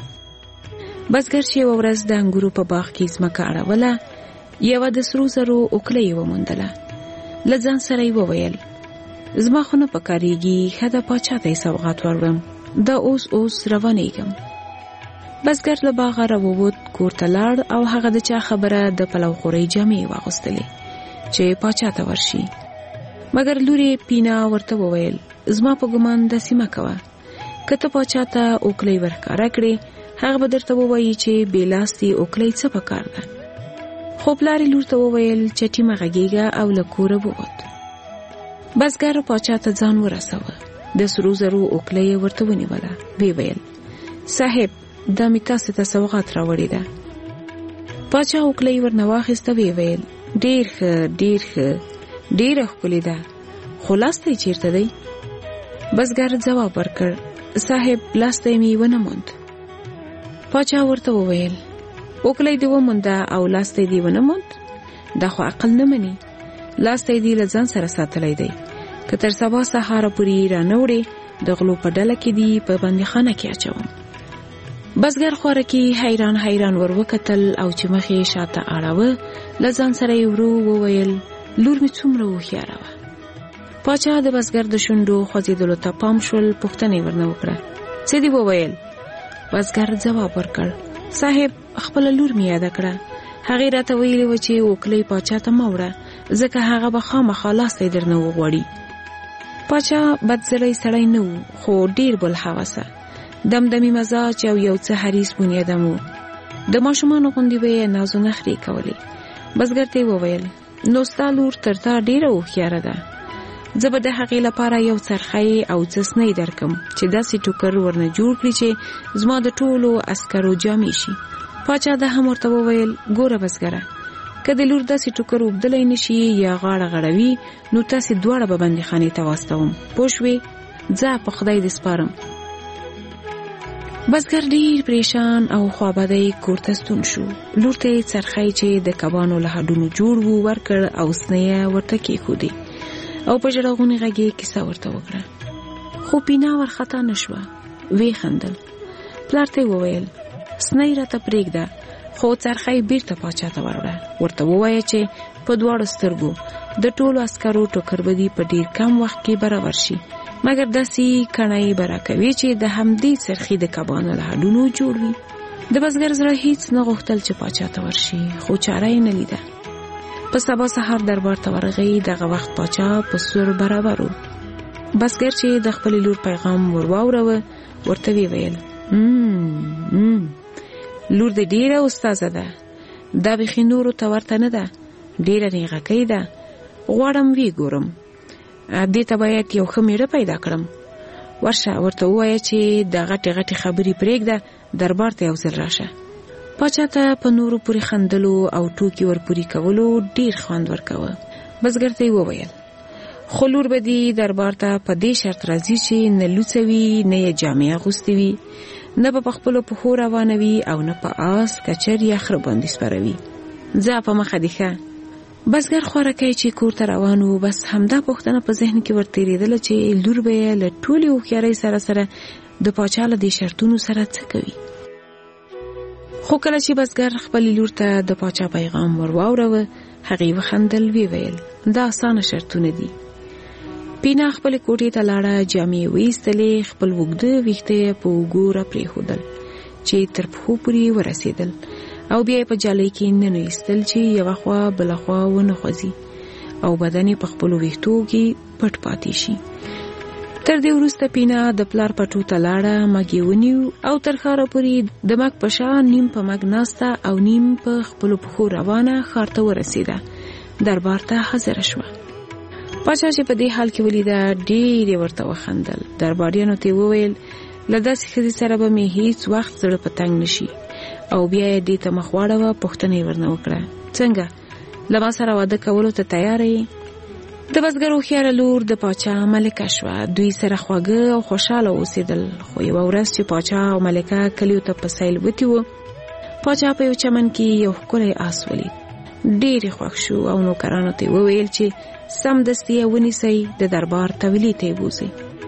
بزګر چې یوه ورځ د انګورو په باغ کې ځمکه اړوله، یوه د سرو زرو اوکله یې وموندله. له ځان سره یې وویل: زما خو نه پکارېږي، ښه ده پاچا ته یې سوغات وروړم، دا اوس روانېږم. بزګر له باغه راووت، کور ته لاړ او هغه د چا خبره د پلو خورۍ جامې واغوستلې چې پاچا ته ورشي. مګر لور یې پینا ورته وویل: زما په ګمان داسې مه کوه، که ته پاچا ته اوکلۍ ورښکاره کړې، هغه به درته ووایي چې بې لاستې اوکلۍ څه پکار ده. خو پلار یې لور ته وویل: چټي مه غږېږه، او له کوره ووت. بزګر پاچا ته ځان ورسوه. د سرو زرو اوکلۍ یې ورته ونیوله. ویې ویل: صاحب، دا مې تاسې ته سوغات راوړې ده. پاچا اوکلۍ ورنه واخیسته. ویې ویل: ډېر ښه، ډېر ښه، ډېره ښکلې ده، خو لاستی چیرته دی؟ بزګر ځواب ورکړ: صاحب، لاستی مې ونه موند. پاچا ورته وویل: اوکلۍ دې ومونده او لاستی دې ونه موند؟ دا خو عقل نه مني. لاستی دې له ځان سره ساتلی دی، که تر سبا سهاره پورې را نه وړې، د غلو په ډله کې دې په بندیخانه کې اچوم. بزګر خوارکي حیران حیران ور وکتل او چې مخ یې شاته اړاوه، له ځان سره یې ورو وویل: لور مې څومره هوښیاره وه. پاچا د بزګر د شونډو خوځېدلو ته پام شول. پوښتنه یې ورنه وکړه: څه دې وویل؟ بزګر ځواب ورکړ: صاحب، خپله لور مې یاده کړه. هغې راته ویلې وه چې اوکلۍ پاچا ته مه وړه، ځکه هغه به خامخا لاستی درنه وغواړي. پاچا بدزړی سړی نه و، خو ډېر بلحوثه، دمدمي مزاج او یو څه حریص بنیادم و. د ماشومانو غوندې به یې ناز و نخرې کولې. بزګر ته یې وویل: نو ستا لور تر تا ډېره هوښیاره ده. زه به د هغې لپاره یو څرخی او څسنۍ درکم چې داسې ټوکر ورنه جوړ کړي چې زما د ټولو عسکرو جامې شي. پاچا دا هم ورته وویل: ګوره بزګره، که د لور داسې ټوکر اوبدلی نشي یا غاړه غړوي، نو تاسې دواړه به بندیخانې ته واستوم. پوه شوې؟ ځه، په خدای دې سپارم. بزګر ډیر پریشان او خوابدی کور ته ستون شو. لور ته یې څرخی چې د کبانو له هډونو جوړ و ورکړ او سنیه ورته کېښودې او په ژړغوني غږ یې کیسه ورته وکړه. خو پینا ورخطا نه شوه. ویې خندل. پلار ته یې وویل: سنۍ راته پرېږده، خو څرخی بیرته پاچا ته وروړه. ورته ووایه چې په 2 سترګو د ټولو عسکرو ټوکر به دې په ډیر کم وخت کې برابر شي، مګر داسې کڼی به راکوي چې د همدې څرخي د کبانو له هډونو جوړ وي. د بزګر زړه هیڅ نه غوښتل چې پاچا ته ورشي، خو چاره یې نه لیده. په سبا سهار دربار ته ورغی. دغه وخت پاچا په سور برابر و. بزګر چې د خپل لور پیغام ورواوروه، ورته ویل: لور دې ډیره استاده ده، دا بیخي نورو ته ورته نه ده، ډیره نیغکۍ ده. غواړم وی ګورم، دې ته باید یو ښه میړه پیدا کړم. ورشه، ورته ووایه چې د غټې غټې خبرې پرېږده، دربار ته یو ځل راشه. پاچا ته په نورو پورې خندلو او ټوکې ورپورې کولو ډیر خوند ورکوه. بزګر ته یې وویل: خو لور به دې دربار ته په دې شرط راځي چې نه لوڅه وي، نه یې جامې اغوستې وي، نه په خپل پخو روانوي او نه په آس کچر یا خر باندې سپروي. ځا په مخه دی ښه. بزګر خوراکي چې کور ته روانو بس همدا پوښتنه په ذهن کې ورتېریدله چې لور به له ټولې هوښیارۍ سره د پاچا له دې شرطونو سره څه کوي. خو کله چې بزګر خپل لور ته د پاچا پیغام ورواوروه هغې وخندل، وی ویل دا اسانه شرطونه دي. پینا خپل کوټې ته لاړه، جامې ویستلې، خپل اوږده ویښته په اوږو راپرېښودل چې تر پښو پورې ورسېدل او بیا په جالۍ کې ننویستل چې یوه خوا بله خوا ونه خوځي او بدن یې په خپلو ویښتو کې پټ پاتې شي. تر دې وروسته پینا د پلار پټو ته لاړه، مږ یې ونیو او تر ښاره پورې د مږ په شا نیم په مږ ناسته او نیم په خپلو پښو روانه ښار ته ورسېده. دربار ته حاضره شوه. پاچا چې په دې حال کې ولیده ډېر یې ورته وخندل. درباریانو ته وویل له داسې ښځې سره به مې هیڅ وخت زړه په تنګ نشي او بیا یې دې ته مخ واړوه. پوښتنه یې ورنه وکړه څنګه له ما سره واده کولو ته تیاره یې؟ د بزګر هوښیاره لور د پاچا ملکه شوه. دوی سره خواږه او خوشحاله اوسېدل. خو یوه ورځ چې پاچا او ملکه کلیو ته په سیل وتي وو، پاچا په یو چمن کې یو ښکلی آس ولید. ډېر یې خوښ شو او نوکرانو ته وویل چې سمدستي یې ونیسئ، د دربار طویلې ته یې بوځئ.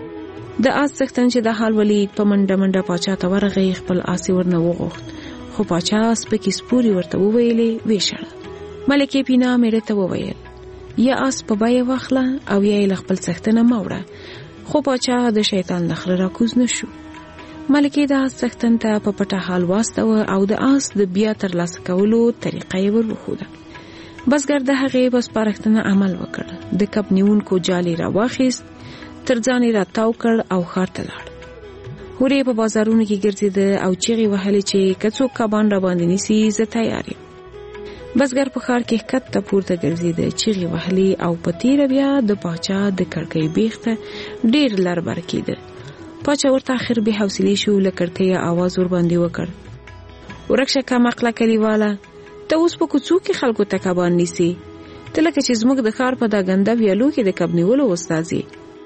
د آس څښتن چې د حال ولید په منډه منډه پاچا ته ورغی، خپل آس یې ورنه وغوښت. خو پاچا سپکې سپورې ورته وویلې، ویې ملکې پینا میړه ته وویل یا آس په بیه واخله او یا یې له خپل څښتنه مه وړه. خو پاچا د شیطان له خره راکوز نه شو. ملکې د آس څښتن ته په پټه حال واستوه او د آس د بیا ترلاسه کولو طریقه یې ور وښوده. بزګر د هغې په سپارښتنه عمل وکړ. د کب نیونکو جال یې راواخیست، تر ځان یې راتاو کړ او ښار ته لاړ. هورې په بازارونو کې ګرځېده او چیغې وهلې چې که څوک کبان را باندې نیسي زه تیار یم. بزګر په ښار کې ښکته پورته ګرځېده، چیغې وهلې او په تیره بیا د پاچا د کړکۍ بیخ ته ډېر لر بر کېده. پاچا ورته آخر بې حوصلې شو، له کړکۍ آواز ور باندې وکړ ورک شه کم عقله کلیواله، ته اوس په کوڅو کې خلکو ته کبان نیسي، ته لکه چې زموږ د ښار په دا ګنده ویالو کې د کب نیولو استازي.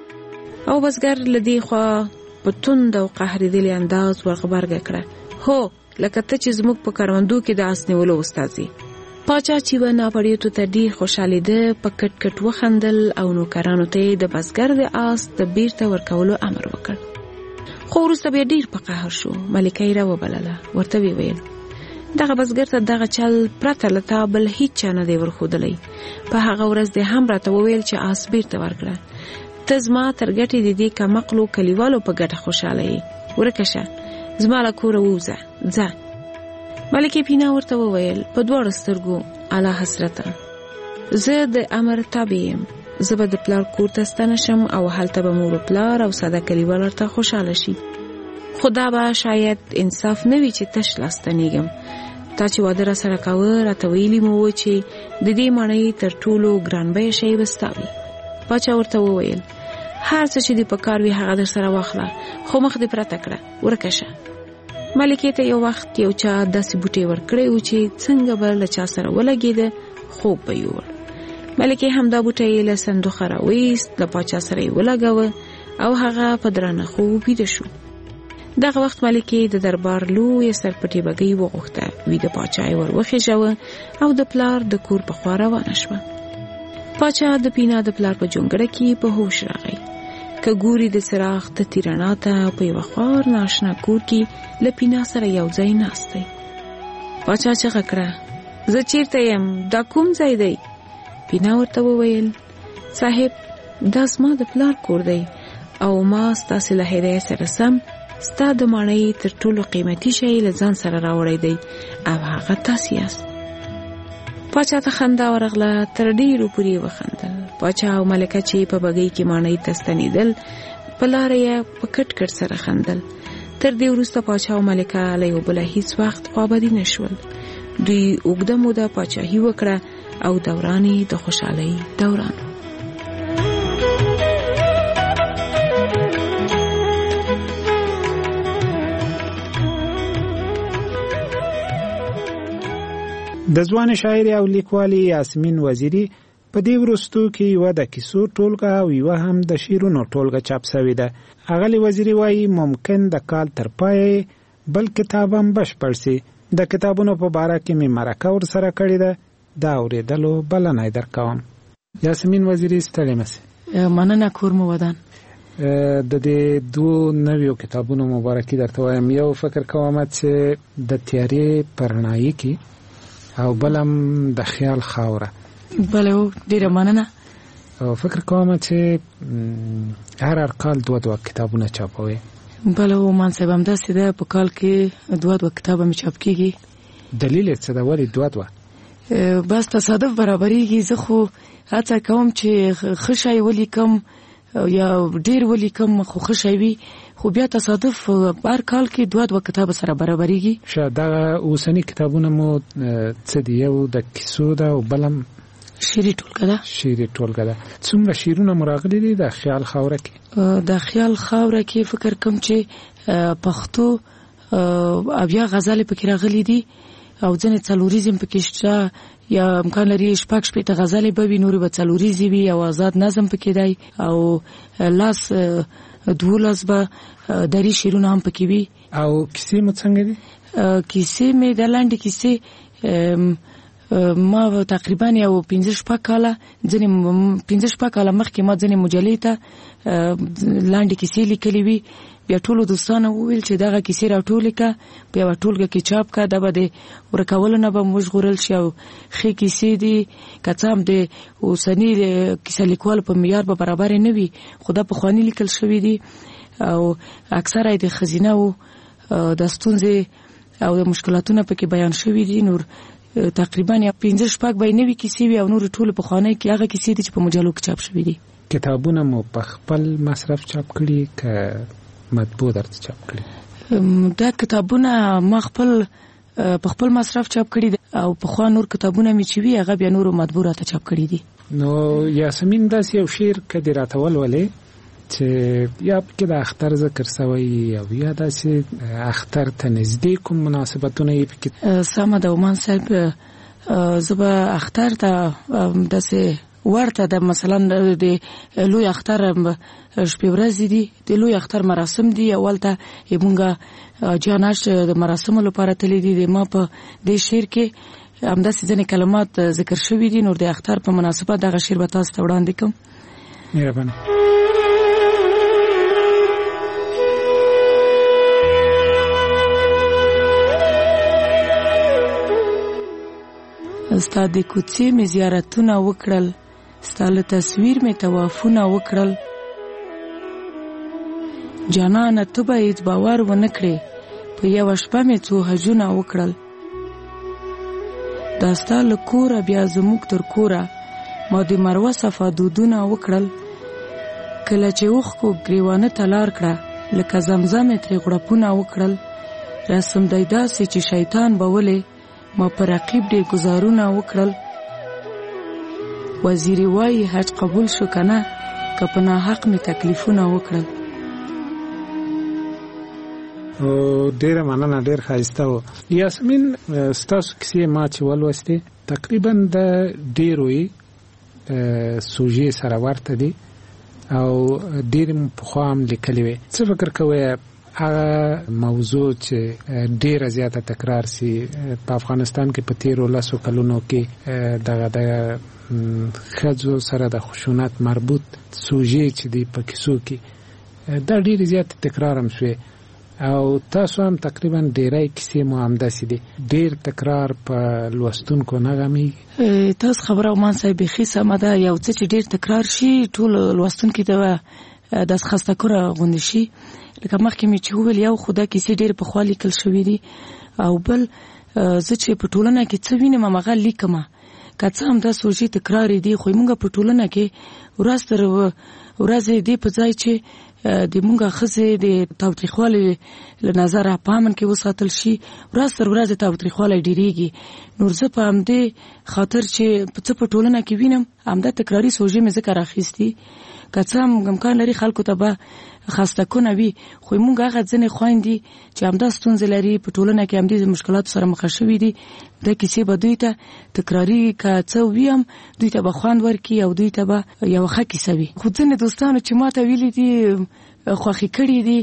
او بزګر له دې خوا په توند او قهرېدلي انداز ورغبرګه کړه، هو لکه ته چې زموږ په کروندو کې د آس نیولو استازي. پاچا چې و ناپړیتو ته ډېر خوشحالېده، په کټ کټ وخندل او نوکرانو ته د بزګر د آس د بیرته ورکولو امر وکړ. خو وروسته بیا ډېر په قهر شو. ملکه یې راوبلله، ورته ویې ویل دغه بزګر ته دغه چل پرته له تا بل هیڅ چا نه دی ورښودلی. په هغه ورځ دې هم راته وویل چې آس بیرته ورکړه. ته زما تر ګټې د دې کمقلو کلیوالو په ګټه خوشحاله یې. ورکه شه، زما له کوره ووځه، ځه. ملکې پینا ورته وویل په دواړو سترګو اعلی حضرته، زه د امر تابع یم. زه به د پلار کور ته ستنه شم او هلته به مور و پلار او ساده کلیوال ورته خوشحاله شي. خو دا به شاید انصاف نه وي چې تش لاس ستنېږم. تا چې واده را سره کاوه راته ویلي مو و چې د دې ماڼۍ تر ټولو ګران بیه شی به ستا وي. پاچا ورته وویل هر څه چې دې په کار وي هغه در سره واخله، خو مخ دې پرته کړه، ورکه شه. ملکې ته یو وخت یو چا داسې بوټی ورکړی و چې څنګه به له چا سره ولګېده خوب به یوړ. ملکې همدا بوټی له صندوقه راویست، له پاچا سره یې ولګاوه او هغه په درانه خوب ویده شو. دغه وخت ملکې د دربار لویه سرپټې بګۍ وغوښته، ویده پاچا یې ور وخېژاوه او د پلار د کور په خوا روانه شوه. پاچا د پینا د پلار په جونګړه کې په هوش راغی. که ګوري د څراغ د تیرانا ته په یوه خوار ناشنا کور کې له پینا سره یو ځای ناست دی. پاچا چغه کړه زه چیرته یم، دا کوم ځای دی؟ پینا ورته وویل صاحب دا زما د پلار کور دی او ما ستاسې له هدایت سره سم ستا د ماڼۍ تر ټولو قیمتي شی له ځان سره راوړی دی او هغه تاسې یاست. پاچا ته خندا ورغله، تر ډېرو پورې وخندل. پاچا او ملکه چې په بګۍ کې ماڼۍ ته ستنېدل په لاره یې په کټ کټ سره خندل. تر دې وروسته پاچا او ملکه له یو بله هیڅ وخت خوابدي نه شول. دوی اوږده موده پاچاهي وکړه او دوران یې د خوشحالۍ دوران. د ځوان شاعر او لیکوالې یاسمین وزیری په دې وروستو کې یوه د کیسو ټولګه او یوه هم د شعرونو ټولګه چاپ شوې ده. اغلې وزیری وایي ممکن د کال تر پایه بل کتاب هم بشپړ سي. د کتابونو په باره کې مې مرکه ورسره کړې ده، دا اورېدلو بلنه یې درکوم. یاسمین وزیري ستړې مه سې. مننه کور مو ودان. د دې دوو نویو کتابونو مبارکي درته وایم. یو فکر کوم چې د تیارې په رڼایي کې او بل هم د خیال خاوره. بله ډېره مننه. او فکر کوم چې هر کال دوه کتابونه چاپوي. بله ومان صاحب همداسې ده، په کال کې دوه کتابه مې چاپ کېږي. دلیل یې څه ده؟ ولې دوه؟ بس تصادف برابرېږي. زه خو هڅه کوم چې ښه شی ولیکم یا ډېر ولیکم، خو ښه شی وي، خو بیا تصادف هر کال کې دوه کتابه سره برابرېږي. ښه، دغه اوسني کتابونه مو څه دي؟ یو د کیسو ده او بل هم شعري ټولګه ده. شعري ټولګه ده. څومره شعرونه مو راغلي دي د خیال خاوره کې؟ د خیال خاوره کې فکر کوم چې پښتو اویا غزل پکې راغلي دي او ځنې څلوریزم پکې شته، یا امکان لري شپږ شپېته غزلې به وي، نورې به څلوریزې وي، او آزاد نظم پکې دی، او لاس 12 به دري شعرونه هم پکې وي. او کیسې مو څنګه دي؟ کیسې مې د لنډې کیسې ما تقریبا یو 15 کاله مخکې ما ځنې مجلې ته لاندې کیسې لیکلې وي. بیا ټولو دوستانو وویل چې دغه کیسې راټولې که، په یوه ټولګه کې چاپ که، دا به د ورکولو نه به وژغورل شي او ښې کیسې دي. که څه هم د اوسني کیسه لیکوالو په معیار به برابر نه وي، خو دا پخواني لیکل شوي دي او اکثره د ښځینه و د ستونزې او د مشکلاتونه پکې بیان شوي دي. نور تقریبا 15 به نوې کیسې وي او نور ټول پخواني کې هغه کیسې دي چې په مجلو کې چاپ شوي دي. کتابونه مو په خپل مصرف چاپ کړي که مطبوع درته چاپ کړي؟ دا کتابونه ما په خپل مصرف چاپ کړي دي او پخوا نور کتابونه مې چې وي هغه بیا نورو مطبوع راته چاپ کړي دي. نو یاسمین داسې یو شعر که دې راته ولولې چې یا پکې د اختر ذکر سوی او یا داسې اختر ته نږدې کوم مناسبتونه یې پکې؟ سمه ده عمان صاحب، زه به اختر ته داسې ورته د مثلا د لوی اختر شپې ورځې دي، د لوی اختر مراسم دي. اول ته مونږه جاناش د مراسمو لپاره تللی دي. ما په دې شعر کې همداسې ځینې کلمات ذکر شوي دي. نور د اختر په مناسبت دغه شعر به تاسو ته وړاندې کوم. مهربانه. ستا د کوڅې مې زیارتونه وکړل، ستا له تصویر مې طوافونه وکړل. جانانه ته به هېڅ باور ونه کړې، په یوه شپه مې څو حجونه وکړل. دا ستا له کوره بیا زموږ تر کوره ما د مروه صفا دودونه وکړل. کله چې اوښکو ګریوانه ته لار کړه، لکه زمزم یې ترې غړپونه وکړل. رسم دی داسې چې شیطان به ولې ما پر رقیب ډېر ګزارونه وکړل. وزیری وایي حج قبول شو کنه، که په ناحق مې تکلیفونه وکړل. ډېره مننه، ډېر ښایسته و. یاسمین ستاسو کیسې ما چې ولوستې تقریبا د ډېرو سوژې سره ورته دي او ډېرې مو پخوا هم لیکلې وې. څه فکر کوئ هغه موضوع چې ډیره زیاته تکرار سي په افغانستان کې په تیرو 10 کلونو کې دغه د ښځو سره د خشونت مربوط سوژې چې دی په کیسو کې دا ډیره زیاته تکرار هم شوی او تاسو هم تقریبا ډیرای کیسې مو همداسې دي، ډیر تکرار په لوستونکو نه غمیږي. تاسو خبره عمان صاحب ښې سمه ده، یو څه چې ډیر تکرار شي ټول لوستونکي ته داس خسته کوره غوندې شي. لکه مخکې مې چې وویل یو خو دا کیسې ډېرې پخوا لیکل شوي دي او بل زه چې په ټولنه کې څه وینم هماغه لیکمه. که څه هم دا سوژې تکرارې دي خو موږ په ټولنه کې ورځ تر ورځې دې په ځای چې د موږ ښځې د تاوتریخوالي له نظره په امن کې وساتل شي، ورځ تر ورځې تاوتریخوالی ډېرېږي. نور زه په همدې خاطر چې څه په ټولنه کې وینم همدا تکراري سوژې مې ځکه راخیستي. که څه هم امکان لري خلکو ته به خسته کنه وي خو موږ هغه ځینې خویندې چې همدا ستونزې لري په ټولنه کې همدې مشکلاتو سره مخ شوي دي، دا کیسې به دوی ته تکراري که څه وي هم دوی ته به خوند ورکړي او دوی ته به یوه ښه کیسه وي. خو ځینې دوستانو چې ما ته ویلي دي خوښې کړي دي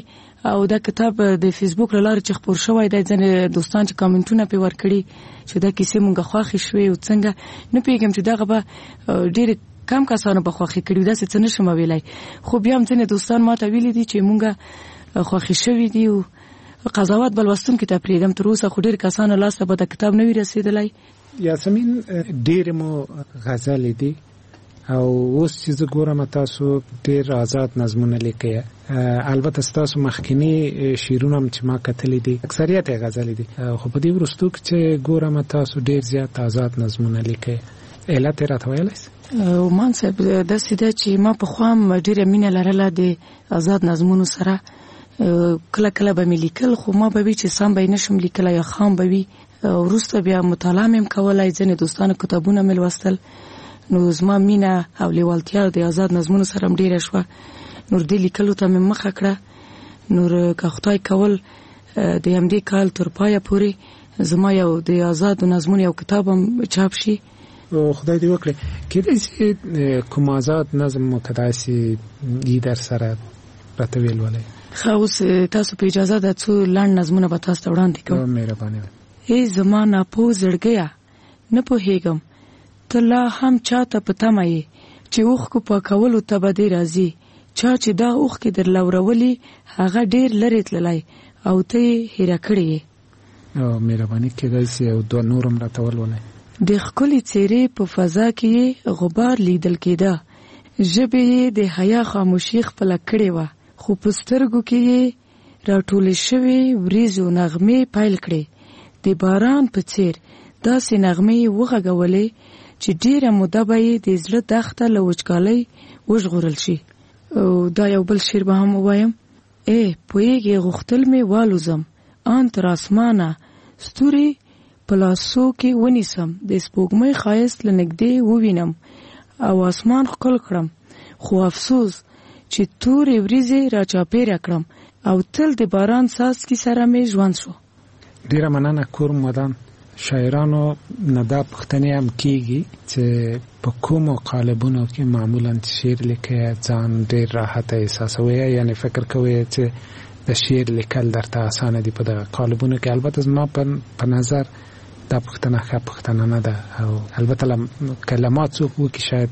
او دا کتاب د فیسبوک لاره چې خپور شوی دی ځنې دوستان چې کامنټونه پې ورکړي چې دا کیسې مونږه خوښې شوې او څنګه نه پوهېږم چې دغه به ډېرې کم کسانو به خوښې کړي داسې څه نشم ویلی خو بیا هم ځینې دوستان ما ته ویلي دي چې مونږه خوښې شوي دي او قضاوت به لوستونکي ته پرېږدم تر اوسه خو ډېر کسانو لاسته به د کتاب نه وي رسېدلی یاسمین ډېرې مو غزلې دي او اوس چې زه ګورم تاسو ډېر آزاد نظمونه لیکئ البته ستاسو مخکینی شعرونه هم چې ما کتلي دي اکثریت یې غزلې دي خو په دې وروستو کې چې ګورم تاسو ډېر زیات آزاد نظمونه لیکئ علت یې راته ویلی شئ مان صاحب داسې ده چې ما پخوا هم ډېره مینه لرله د آزاد نظمونو سره کله کله به مې لیکل خو ما به وي چې سم به یې نشم لیکلی یا خام به وي وروسته بیا مطالعه مې هم کولی ځینې دوستانو کتابونه مې لوستل نو زما مینه او لیوالتیا د آزاد نظمونو سره هم ډېره شوه نور دې لیکلو ته مې مخه کړه نور که خدای کول د همدې کال تر پایه پورې زما یو د آزادو نظمونو یو کتاب هم چاپ شي خدای دې وکړي کېدای شي کوم آزاد نظم مو که داسې یي در سره راته ولولئ ښه اوس تاسو په اجازه ده څو لنډ نظمونه به تاسو ته وړاندې کوم مهرباني ای زما ناپوه زړګیه نه پوهېږم ته لا هم چاته په تمه یې چې اوښکو پاکولو ته به دې راځي چا چې دا اوښکې در لورولي هغه ډېر لرې تللی او ته یې هیره کړې یې مهرباني کېدای شي او دوه نور هم راته ولولئ د ښکلې څېرې په فضا کې یې غبار لیدل کېده ژبې یې د حیا خاموشي خپله کړې وه خو په سترګو کې یې راټولې شوې وریځو نغمې پیل کړې د باران په څېر داسې نغمې یې وغږولې چې ډېره موده به یې د زړه دښته له وچکالۍ وژغورل شي او دا یو بل شعر به هم ووایم ای پوهېږې غوښتل مې والوزم ان تر اسمانه ستوري په لاسو کې ونیسم د سپوږمۍ ښایست له نږدې ووینم او اسمان ښکل کړم خو افسوس چې تورې وریځې راچاپېره کړم او تل د باران څاڅکي سره مې ژوند شو ډېره مننه کورم ودان شاعرانو نه دا پوښتنې هم کېږي چې په کومو قالبونو کې معمولا شعر لیکئ ځان ډېر راحته احساسوئ یعنې فکر کوئ چې د شعر لیکل درته اسانه دي په دغه قالبونو کې البته زما په نظر دا پوښتنه ښه پوښتنه نه ده او البته کلمات څوک وکړي شاید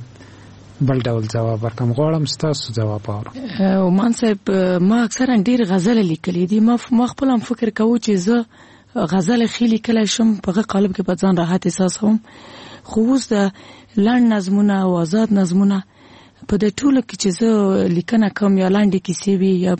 بل ډول جواب ورکړم غواړم ستاسو جواب واورم مان صاحب ما اکثرا ډېر غزلې لیکلې دي ما خپل هم فکر کوم چې زه غزل ښې لیکلی شم په هغه قالب کې به ځان راحت احساسوم خو اوس د لنډ نظمونه او آزاد نظمونه په دې ټولو کې چې زه لیکنه کوم یا لنډې کیسې وي یا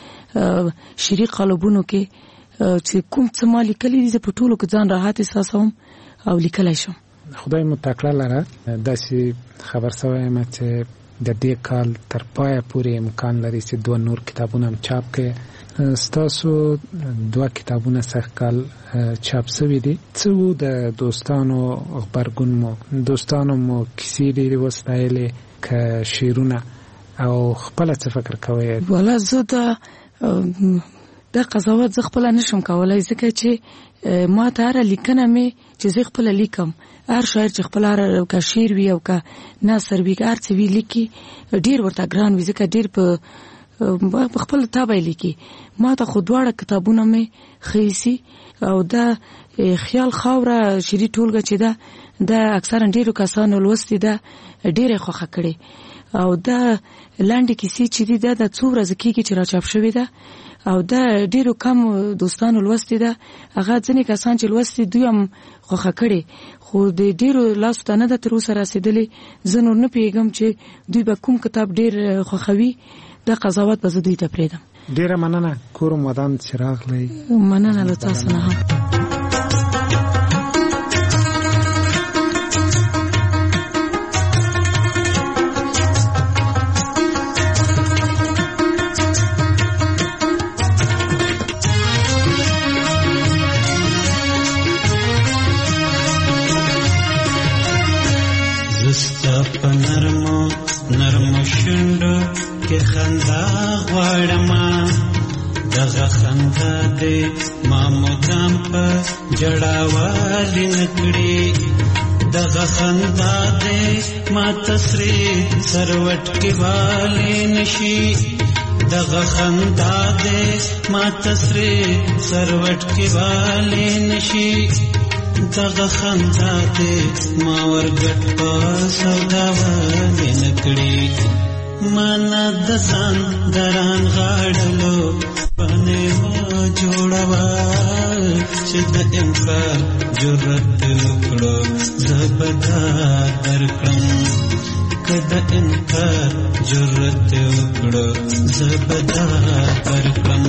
شعري قالبونو کې چې کوم څه ما لیکلي دي زه په ټولو کې ځان راحت احساسوم او لیکلی شم خدای مو تکړه لره داسې خبر شوی یم چې د دې کال تر پایه پورې امکان لري چې دوه نور کتابونه هم چاپ کړئ ستاسو دوه کتابونه سږ کال چاپ شوي دي څه و د دوستانو غبرګون مو دوستانو مو کیسې ډېرې وستایلې که شعرونه او خپله څه فکر کوئ والا زه دا قضاوت زه خپله نشم کولی ځکه چې ما ته هره لیکنه مې چې زه خپله لیکم هر شاعر چې خپل هر که شعر وي او که نثر وي هر څه وي لیکي ډېر ورته ګران وي ځکه ډېر په خپل طبع لیکي ما ته خو دواړه کتابونه مې ښه ایسي او دا خیال خاوره شعري ټولګه چې ده دا اکثرا ډېرو کسانو لوستې ده ډېره خوښه کړې او دا لنډې کیسې چې دي دا د څو ورځې کېږي چې راچاپ شوې ده او دا ډېرو کم دوستانو لوستې ده هغه ځینې کسان چې لوستې دوی هم خوښه کړې خو د ډېرو لاسو ته نه ده تر اوسه رسېدلې زه نور نه پوهېږم چې دوی به کوم کتاب ډېر خوښوي دا قضاوت به زه دوی ته پرېږدم ډېره مننه کورم ودان چې راغلی مننه له تاسو نه هم نرمو شونډو کې خندا غواړمه دغه خندا دې ما مدام په جړاوالي نکړي دغه خندا دې ما تسري سروټ کې والی نشي دغه خندا دې ما تسرې سروټ کې والي نشي دغه خندا دې ما ورګټ په سودا والي نکړي مانا د ځان دران غاړلو باندې ما جوړوا چې د انکار جرأت وکړو زبدا درکړم کده انکار جرأت وکړو زبدا درکړم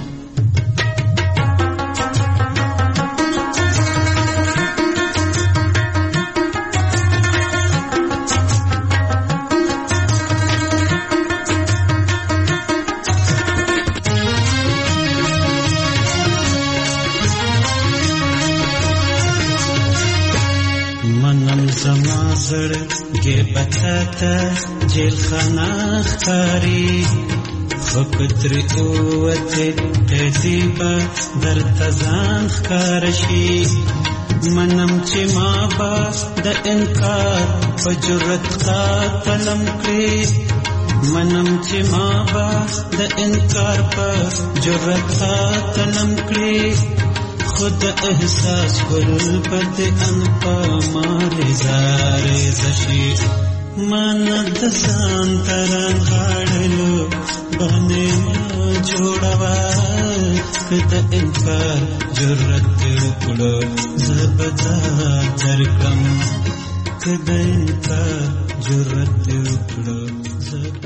زړګي بتاته جیل خانه ښکاري فکر اوته تدیبا درته ځان ښکار شي منم چې ما با د انکار په جرأت قاتلم کړی منم چې ما با د انکار په جرأت قاتلم کړی خود احساس گل بد ان پا مالی زاری زشی مانا دسان تران غاڑلو بانے ما جوڑوا کد انکار جرأت اکڑو زبدا درکم کد انکار جرأت اکڑو زبدا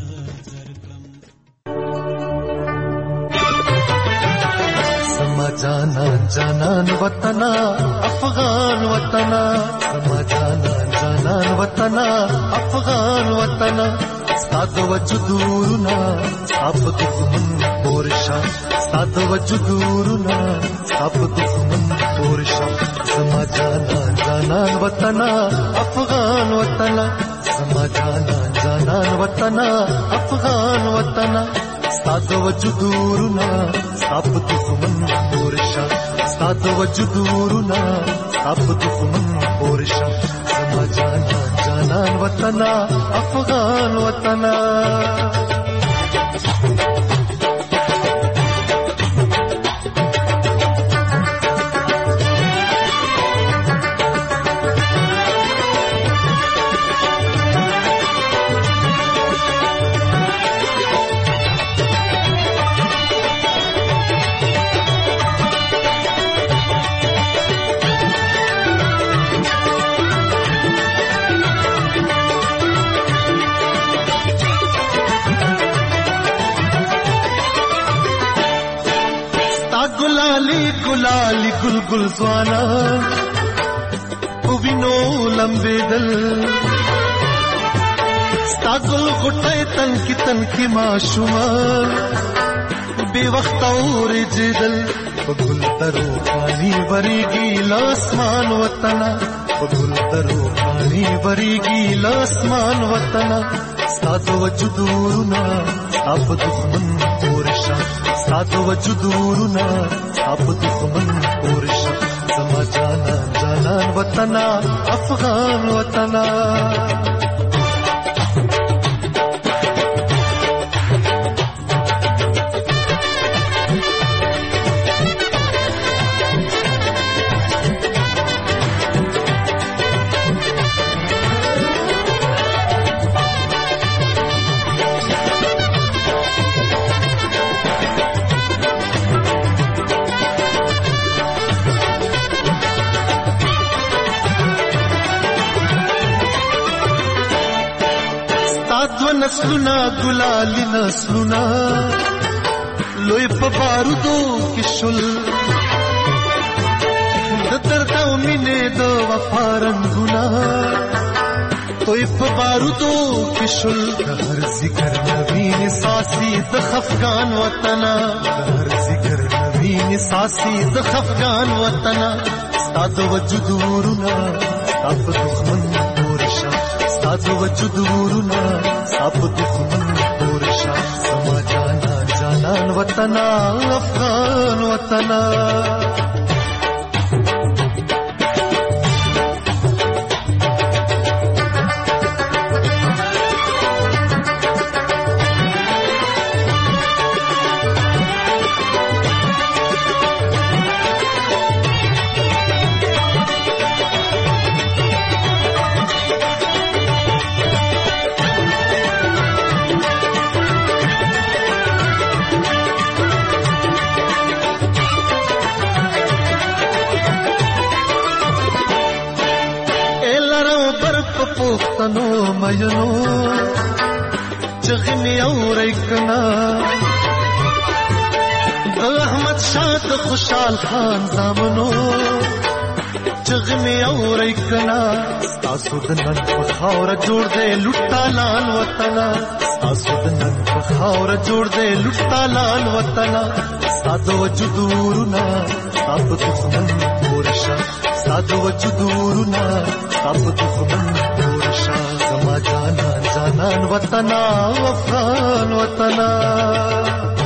जाना जानन वतना अफगान वतना समा जाना जानन वतना अफगान वतना साद वजुदूरना सब दुश्मन पोरशा साद वजुदूरना सब दुश्मन पोरशा समा जाना जानन वतना अफगान वतना समा जाना जानन वतना अफगान वतना साद वजुदूरना सब दुश्मन पोरशा साद वजुदूरना सब दुश्मन पोरशा समा जाना जानन वतना अफगान वतना गुलाली गुलगुल स्वाना उविनो लंबे दल स्तागुल गुटाए तन की माशुमा बेवक्त और जिदल गुल तरो पानी भरेगी लासमान वतना गुल तरो पानी भरेगी लासमान वतना साद वजुदूरना अब दुश्मन पोरशा साद वजुदूरना अब दुश्मन पोरशा समा जाना जानन वतना अफगान वतना नस्लुना गुलाली नस्लुना लोई बारूदो किशुल दर्दा मिने दो वफारंगुना तोई बारूदो किशुल हर जिक्र नवीन सासी द खफगान वतना हर जिक्र नवीन सासी द खफगान वतना साद वजुदूरना अब दुश्मन पोरशा साद वजुदूरना अब दुश्मन पोरशा समा जाना जानन वतना अफगान वतना واینو چغمی اورې کنا احمد شاه خوشحال خان زامنو چغمی اورې کنا تاسو د نن په خاور جوړ دې لټالان وطن تاسو د نن په خاور جوړ دې لټالان وطن ساده وجودورنا تاسو دښمن ورشا ساده وجودورنا تاسو دښمن ورشا زما جانان جانان وطن افغان وطن